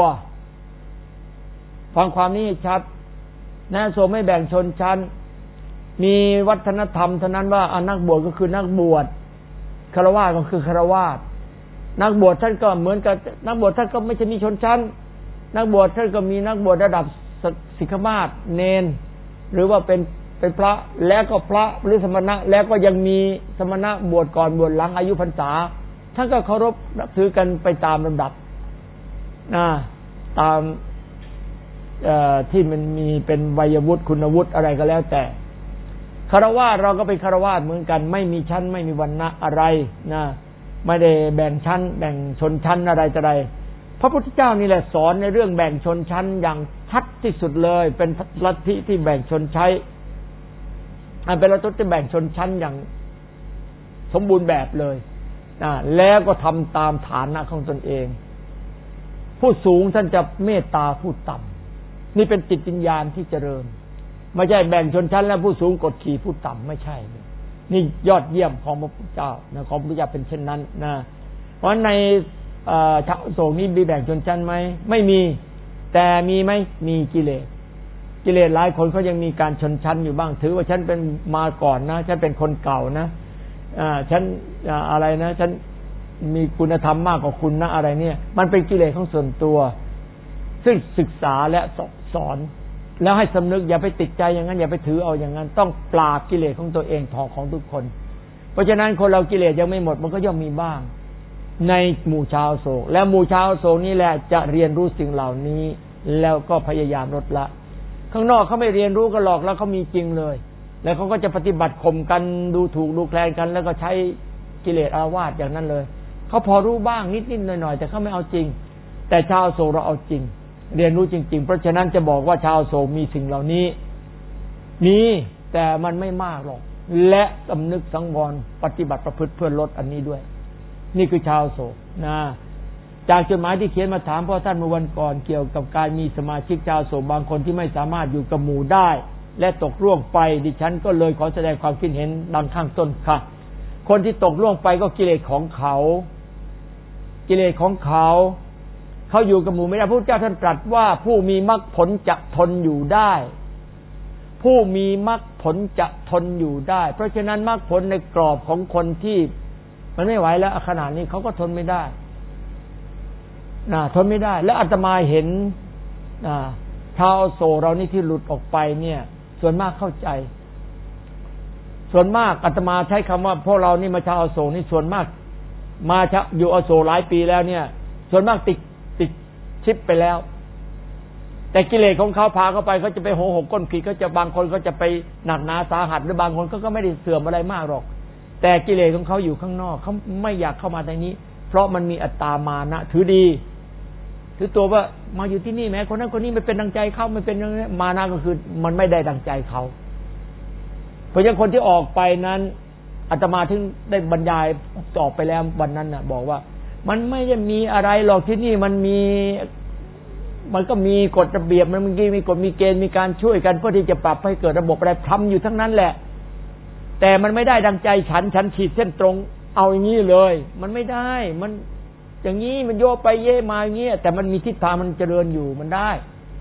ฟังความนี้ชัดนะอโศกไม่แบ่งชนชั้นมีวัฒนธรรมเท่านั้นว่านักบวชก็คือนักบวชฆราวาสก็คือฆราวาสนักบวชท่านก็เหมือนกับนักบวชท่านก็ไม่ใช่มีชนชั้นนักบวชท่านก็มีนักบวชระดับสิกขมาศเนนหรือว่าเป็นเป็นพระแล้วก็พระหรือสมณะแล้วก็ยังมีสมณะบวชก่อนบวชหลังอายุพรรษาท่านก็เคารพนับถือกันไปตามลำดับนะตามที่มันมีเป็นวัยวุฒิคุณวุฒิอะไรก็แล้วแต่คฤหัสถ์เราก็เป็นคฤหัสถ์เหมือนกันไม่มีชั้นไม่มีวรรณะอะไรนะไม่ได้แบ่งชั้นแบ่งชนชั้นอะไรจะใดพระพุทธเจ้านี่แหละสอนในเรื่องแบ่งชนชั้นอย่างชัดที่สุดเลยเป็นลัทธิที่แบ่งชนชั้นอันเป็นลัทธิที่แบ่งชนชั้นอย่างสมบูรณ์แบบเลยนะแล้วก็ทำตามฐานะของตนเองผู้สูงท่านจะเมตตาผู้ต่ำนี่เป็นจิตวิญญาณที่เจริญไม่ใช่แบ่งชนชั้นแล้วผู้สูงกดขี่ผู้ต่ำไม่ใช่นี่ยอดเยี่ยมของพระพุทธเจ้านะของพระพุทธเจ้าเป็นเช่นนั้นนะเพราะในชาวโศกนี้มีแบ่งชนชั้นไหมไม่มีแต่มีไหมมีกิเลสกิเลสหลายคนเขายังมีการชนชั้นอยู่บ้างถือว่าฉันเป็นมาก่อนนะฉันเป็นคนเก่านะอ่าฉันอะไรนะฉันมีคุณธรรมมากกว่าคุณนะอะไรเนี่ยมันเป็นกิเลสของส่วนตัวซึ่งศึกษาและสอนแล้วให้สำนึกอย่าไปติดใจอย่างนั้นอย่าไปถือเอาอย่างนั้นต้องปราบกิเลสของตัวเองของของทุกคนเพราะฉะนั้นคนเรากิเลสยังไม่หมดมันก็ย่อมมีบ้างในหมู่ชาวโศกและหมู่ชาวโศกนี่แหละจะเรียนรู้สิ่งเหล่านี้แล้วก็พยายามลดละข้างนอกเขาไม่เรียนรู้กันหรอกแล้วเขามีจริงเลยแล้วเขาก็จะปฏิบัติข่มกันดูถูกดูแคลนกันแล้วก็ใช้กิเลสอารวาสอย่างนั้นเลยเขาพอรู้บ้างนิดๆหน่อยๆแต่เขาไม่เอาจริงแต่ชาวโศกเราเอาจริงเรียนรู้จริงๆเพราะฉะนั้นจะบอกว่าชาวโศกมีสิ่งเหล่านี้มีแต่มันไม่มากหรอกและสำนึกสังวรปฏิบัติประพฤติเพื่อลดอันนี้ด้วยนี่คือชาวโศกนะจากจดหมายที่เขียนมาถามพ่อท่านเมื่อวันก่อนเกี่ยวกับการมีสมาชิกชาวโศกบางคนที่ไม่สามารถอยู่กับหมู่ได้และตกล่วงไปดิฉันก็เลยขอแสดงความคิดเห็นดังข้างต้นค่ะคนที่ตกล่วงไปก็กิเลสของเขากิเลสของเขาเขาอยู่กับหมู่ไม่ได้พระพุทธเจ้าท่านตรัสว่าผู้มีมรรคผลจะทนอยู่ได้ผู้มีมรรคผลจะทนอยู่ได้เพราะฉะนั้นมรรคผลในกรอบของคนที่มันไม่ไหวแล้วขนาดนี้เขาก็ทนไม่ได้นะทนไม่ได้แล้วอาตมาเห็นนะชาวโศกเรานี่ที่หลุดออกไปเนี่ยส่วนมากเข้าใจส่วนมากอาตมาใช้คำว่าพวกเรานี่มาชาวโศกนี่ส่วนมากมาอยู่อโศกหลายปีแล้วเนี่ยส่วนมากติดติดชิปไปแล้วแต่กิเลสของเขาพาเข้าไปเขาจะไปโหหกก้นขีดเขาจะบางคนก็จะไปหนักหนาสาหัสหรือบางคนก็ไม่ได้เสื่อมอะไรมากหรอกแต่กิเลสของเขาอยู่ข้างนอกเขาไม่อยากเข้ามาในนี้เพราะมันมีอัตตามานะถือดีถือตัวว่ามาอยู่ที่นี่แม้คนนั้นคนนี้ไม่เป็นดังใจเขาไม่เป็นมานะก็คือมันไม่ได้ดังใจเขาเพราะฉะนั้นคนที่ออกไปนั้นอาตมาถึงได้บรรยายตอบไปแล้ววันนั้นน่ะบอกว่ามันไม่ได้มีอะไรหรอกที่นี่มันมีมันก็มีกฎระเบียบมันมีมีกฎมีเกณฑ์มีการช่วยกันเพื่อที่จะปรับให้เกิดระบบอะไรทำอยู่ทั้งนั้นแหละแต่มันไม่ได้ดังใจฉันฉันขีดเส้นตรงเอาอย่างนี้เลยมันไม่ได้มันอย่างนี้มันโยกไปเย่มาอย่างนี้แต่มันมีทิศทางมันเจริญอยู่มันได้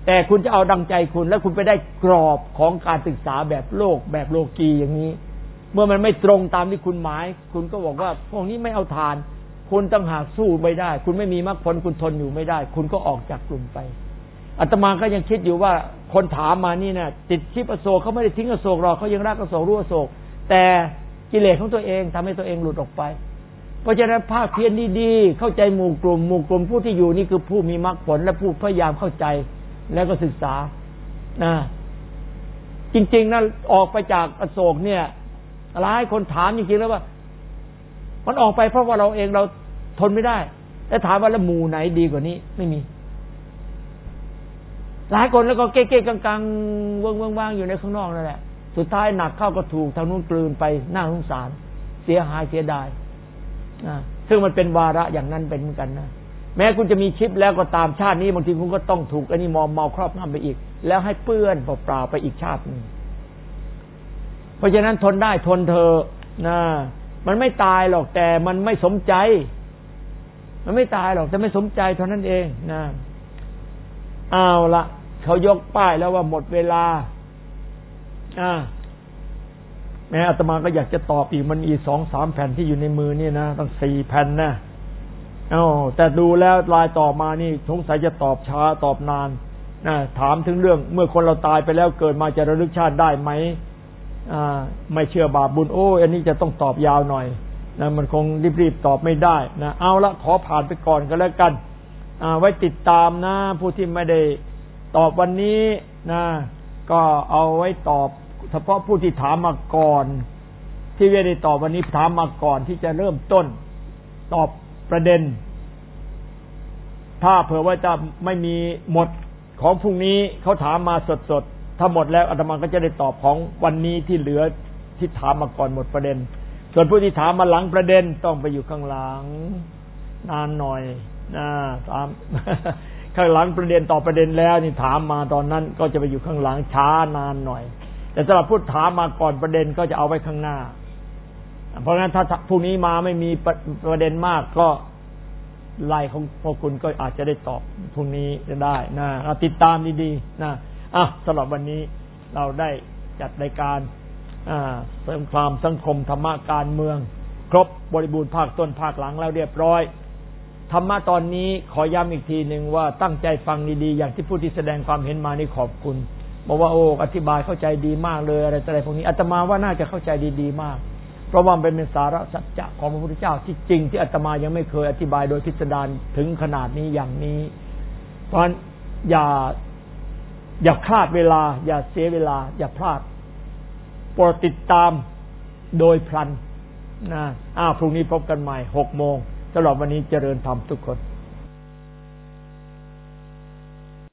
แต่คุณจะเอาดังใจคุณแล้วคุณไปได้กรอบของการศึกษาแบบโลกแบบโลกีอย่างนี้เมื่อมันไม่ตรงตามที่คุณหมายคุณก็บอกว่าพวกนี้ไม่เอาทานคุณต้องหากสู้ไม่ได้คุณไม่มีมรรคผลคุณทนอยู่ไม่ได้คุณก็ออกจากกลุ่มไปอาตมาก็ยังคิดอยู่ว่าคนถามมานี่นะติดชิปอโศกเขาไม่ได้ทิ้งอโศกหรอกเขายังรักอโศกรู้อโศกแต่กิเลสของตัวเองทำให้ตัวเองหลุดออกไปเพราะฉะนั้นภาคเพียรดีๆเข้าใจหมู่กลุ่มหมู่กลุ่มผู้ที่อยู่นี่คือผู้มีมรรคผลและผู้พยายามเข้าใจแล้วก็ศึกษานะจริงๆนะออกไปจากอโศกเนี่ยหลายคนถามจริงๆแล้วว่ามันออกไปเพราะว่าเราเองเราทนไม่ได้แต่ถามว่าแล้วหมู่ไหนดีกว่านี้ไม่มีหลายคนแล้วก็เก๊ๆกังๆเวิ้งๆอยู่ในข้างนอกนั่นแหละสุดท้ายหนักเข้าก็ถูกทางนู้นกลืนไปน่าสงสารเสียหายเสียดายนะซึ่งมันเป็นวาระอย่างนั้นเป็นเหมือนกันนะแม้คุณจะมีชิปแล้วก็ตามชาตินี้บางทีคุณก็ต้องถูกอันนี้มอมเมาครอบงำไปอีกแล้วให้เปื้อนเปล่าๆไปอีกชาตินึงเพราะฉะนั้นทนได้ทนเธอนะมันไม่ตายหรอกแต่มันไม่สมใจมันไม่ตายหรอกแต่ไม่สมใจเท่านั้นเองนะเอาละเขายกป้ายแล้วว่าหมดเวลาอ่าแม้อาตมาก็อยากจะตอบอีกมันอีกสองสามแผ่นที่อยู่ในมือนี่นะตั้งสี่แผ่นนะเอ้าแต่ดูแล้วลายต่อมานี่สงสัยจะตอบช้าตอบนานนะถามถึงเรื่องเมื่อคนเราตายไปแล้วเกิดมาจะระลึกชาติได้ไหมอ่าไม่เชื่อบาปบุญโอ้อันนี้จะต้องตอบยาวหน่อยนะมันคงรีบๆตอบไม่ได้นะเอาละขอผ่านไปก่อนก็แล้วกันอ่าไว้ติดตามนะผู้ที่ไม่ได้ตอบวันนี้นะก็เอาไว้ตอบเฉพาะผู้ที่ถามมาก่อนที่ไม่ได้ตอบวันนี้ถามมาก่อนที่จะเริ่มต้นตอบประเด็นถ้าเผื่อว่าจะไม่มีหมดของพรุ่งนี้เขาถามมาสดๆถ้าหมดแล้วอาตมาก็จะได้ตอบของวันนี้ที่เหลือที่ถามมาก่อนหมดประเด็นส่วนผู้ที่ถามมาหลังประเด็นต้องไปอยู่ข้างหลังนานหน่อยนะตามข้างหลังประเด็นต่อประเด็นแล้วนี่ถามมาตอนนั้นก็จะไปอยู่ข้างหลังช้านานหน่อยแต่สำหรับผู้ถามมาก่อนประเด็นก็จะเอาไว้ข้างหน้าเพราะงั้นถ้าพรุ่งนี้มาไม่มีประเด็นมากก็ไล่ของพวกคุณก็อาจจะได้ตอบพรุ่งนี้จะได้นะติดตามดีๆนะอ่ะสำหรับวันนี้เราได้จัดรายการเสริมความสังคมธรรมะการเมืองครบบริบูรณ์ภาคต้นภาคหลังแล้วเรียบร้อยธรรมะตอนนี้ขอย้ำอีกทีหนึ่งว่าตั้งใจฟังดีๆอย่างที่ผู้ที่แสดงความเห็นมานี่ขอบคุณบอกว่าโอ้อธิบายเข้าใจดีมากเลยอะไรอะไรพวกนี้อาตมาว่าน่าจะเข้าใจดีๆมากเพราะว่าเป็นสาระสัจจะของพระพุทธเจ้าที่จริงที่อาตมายังไม่เคยอธิบายโดยพิสดารถึงขนาดนี้อย่างนี้เพราะฉะนั้นอย่าอย่าพลาดเวลาอย่าเสียเวลาอย่าพลาดโปรดติดตามโดยพลันนะอ้าวพรุ่งนี้พบกันใหม่หกโมงสำหรับวันนี้เจริญธรรมทุกคน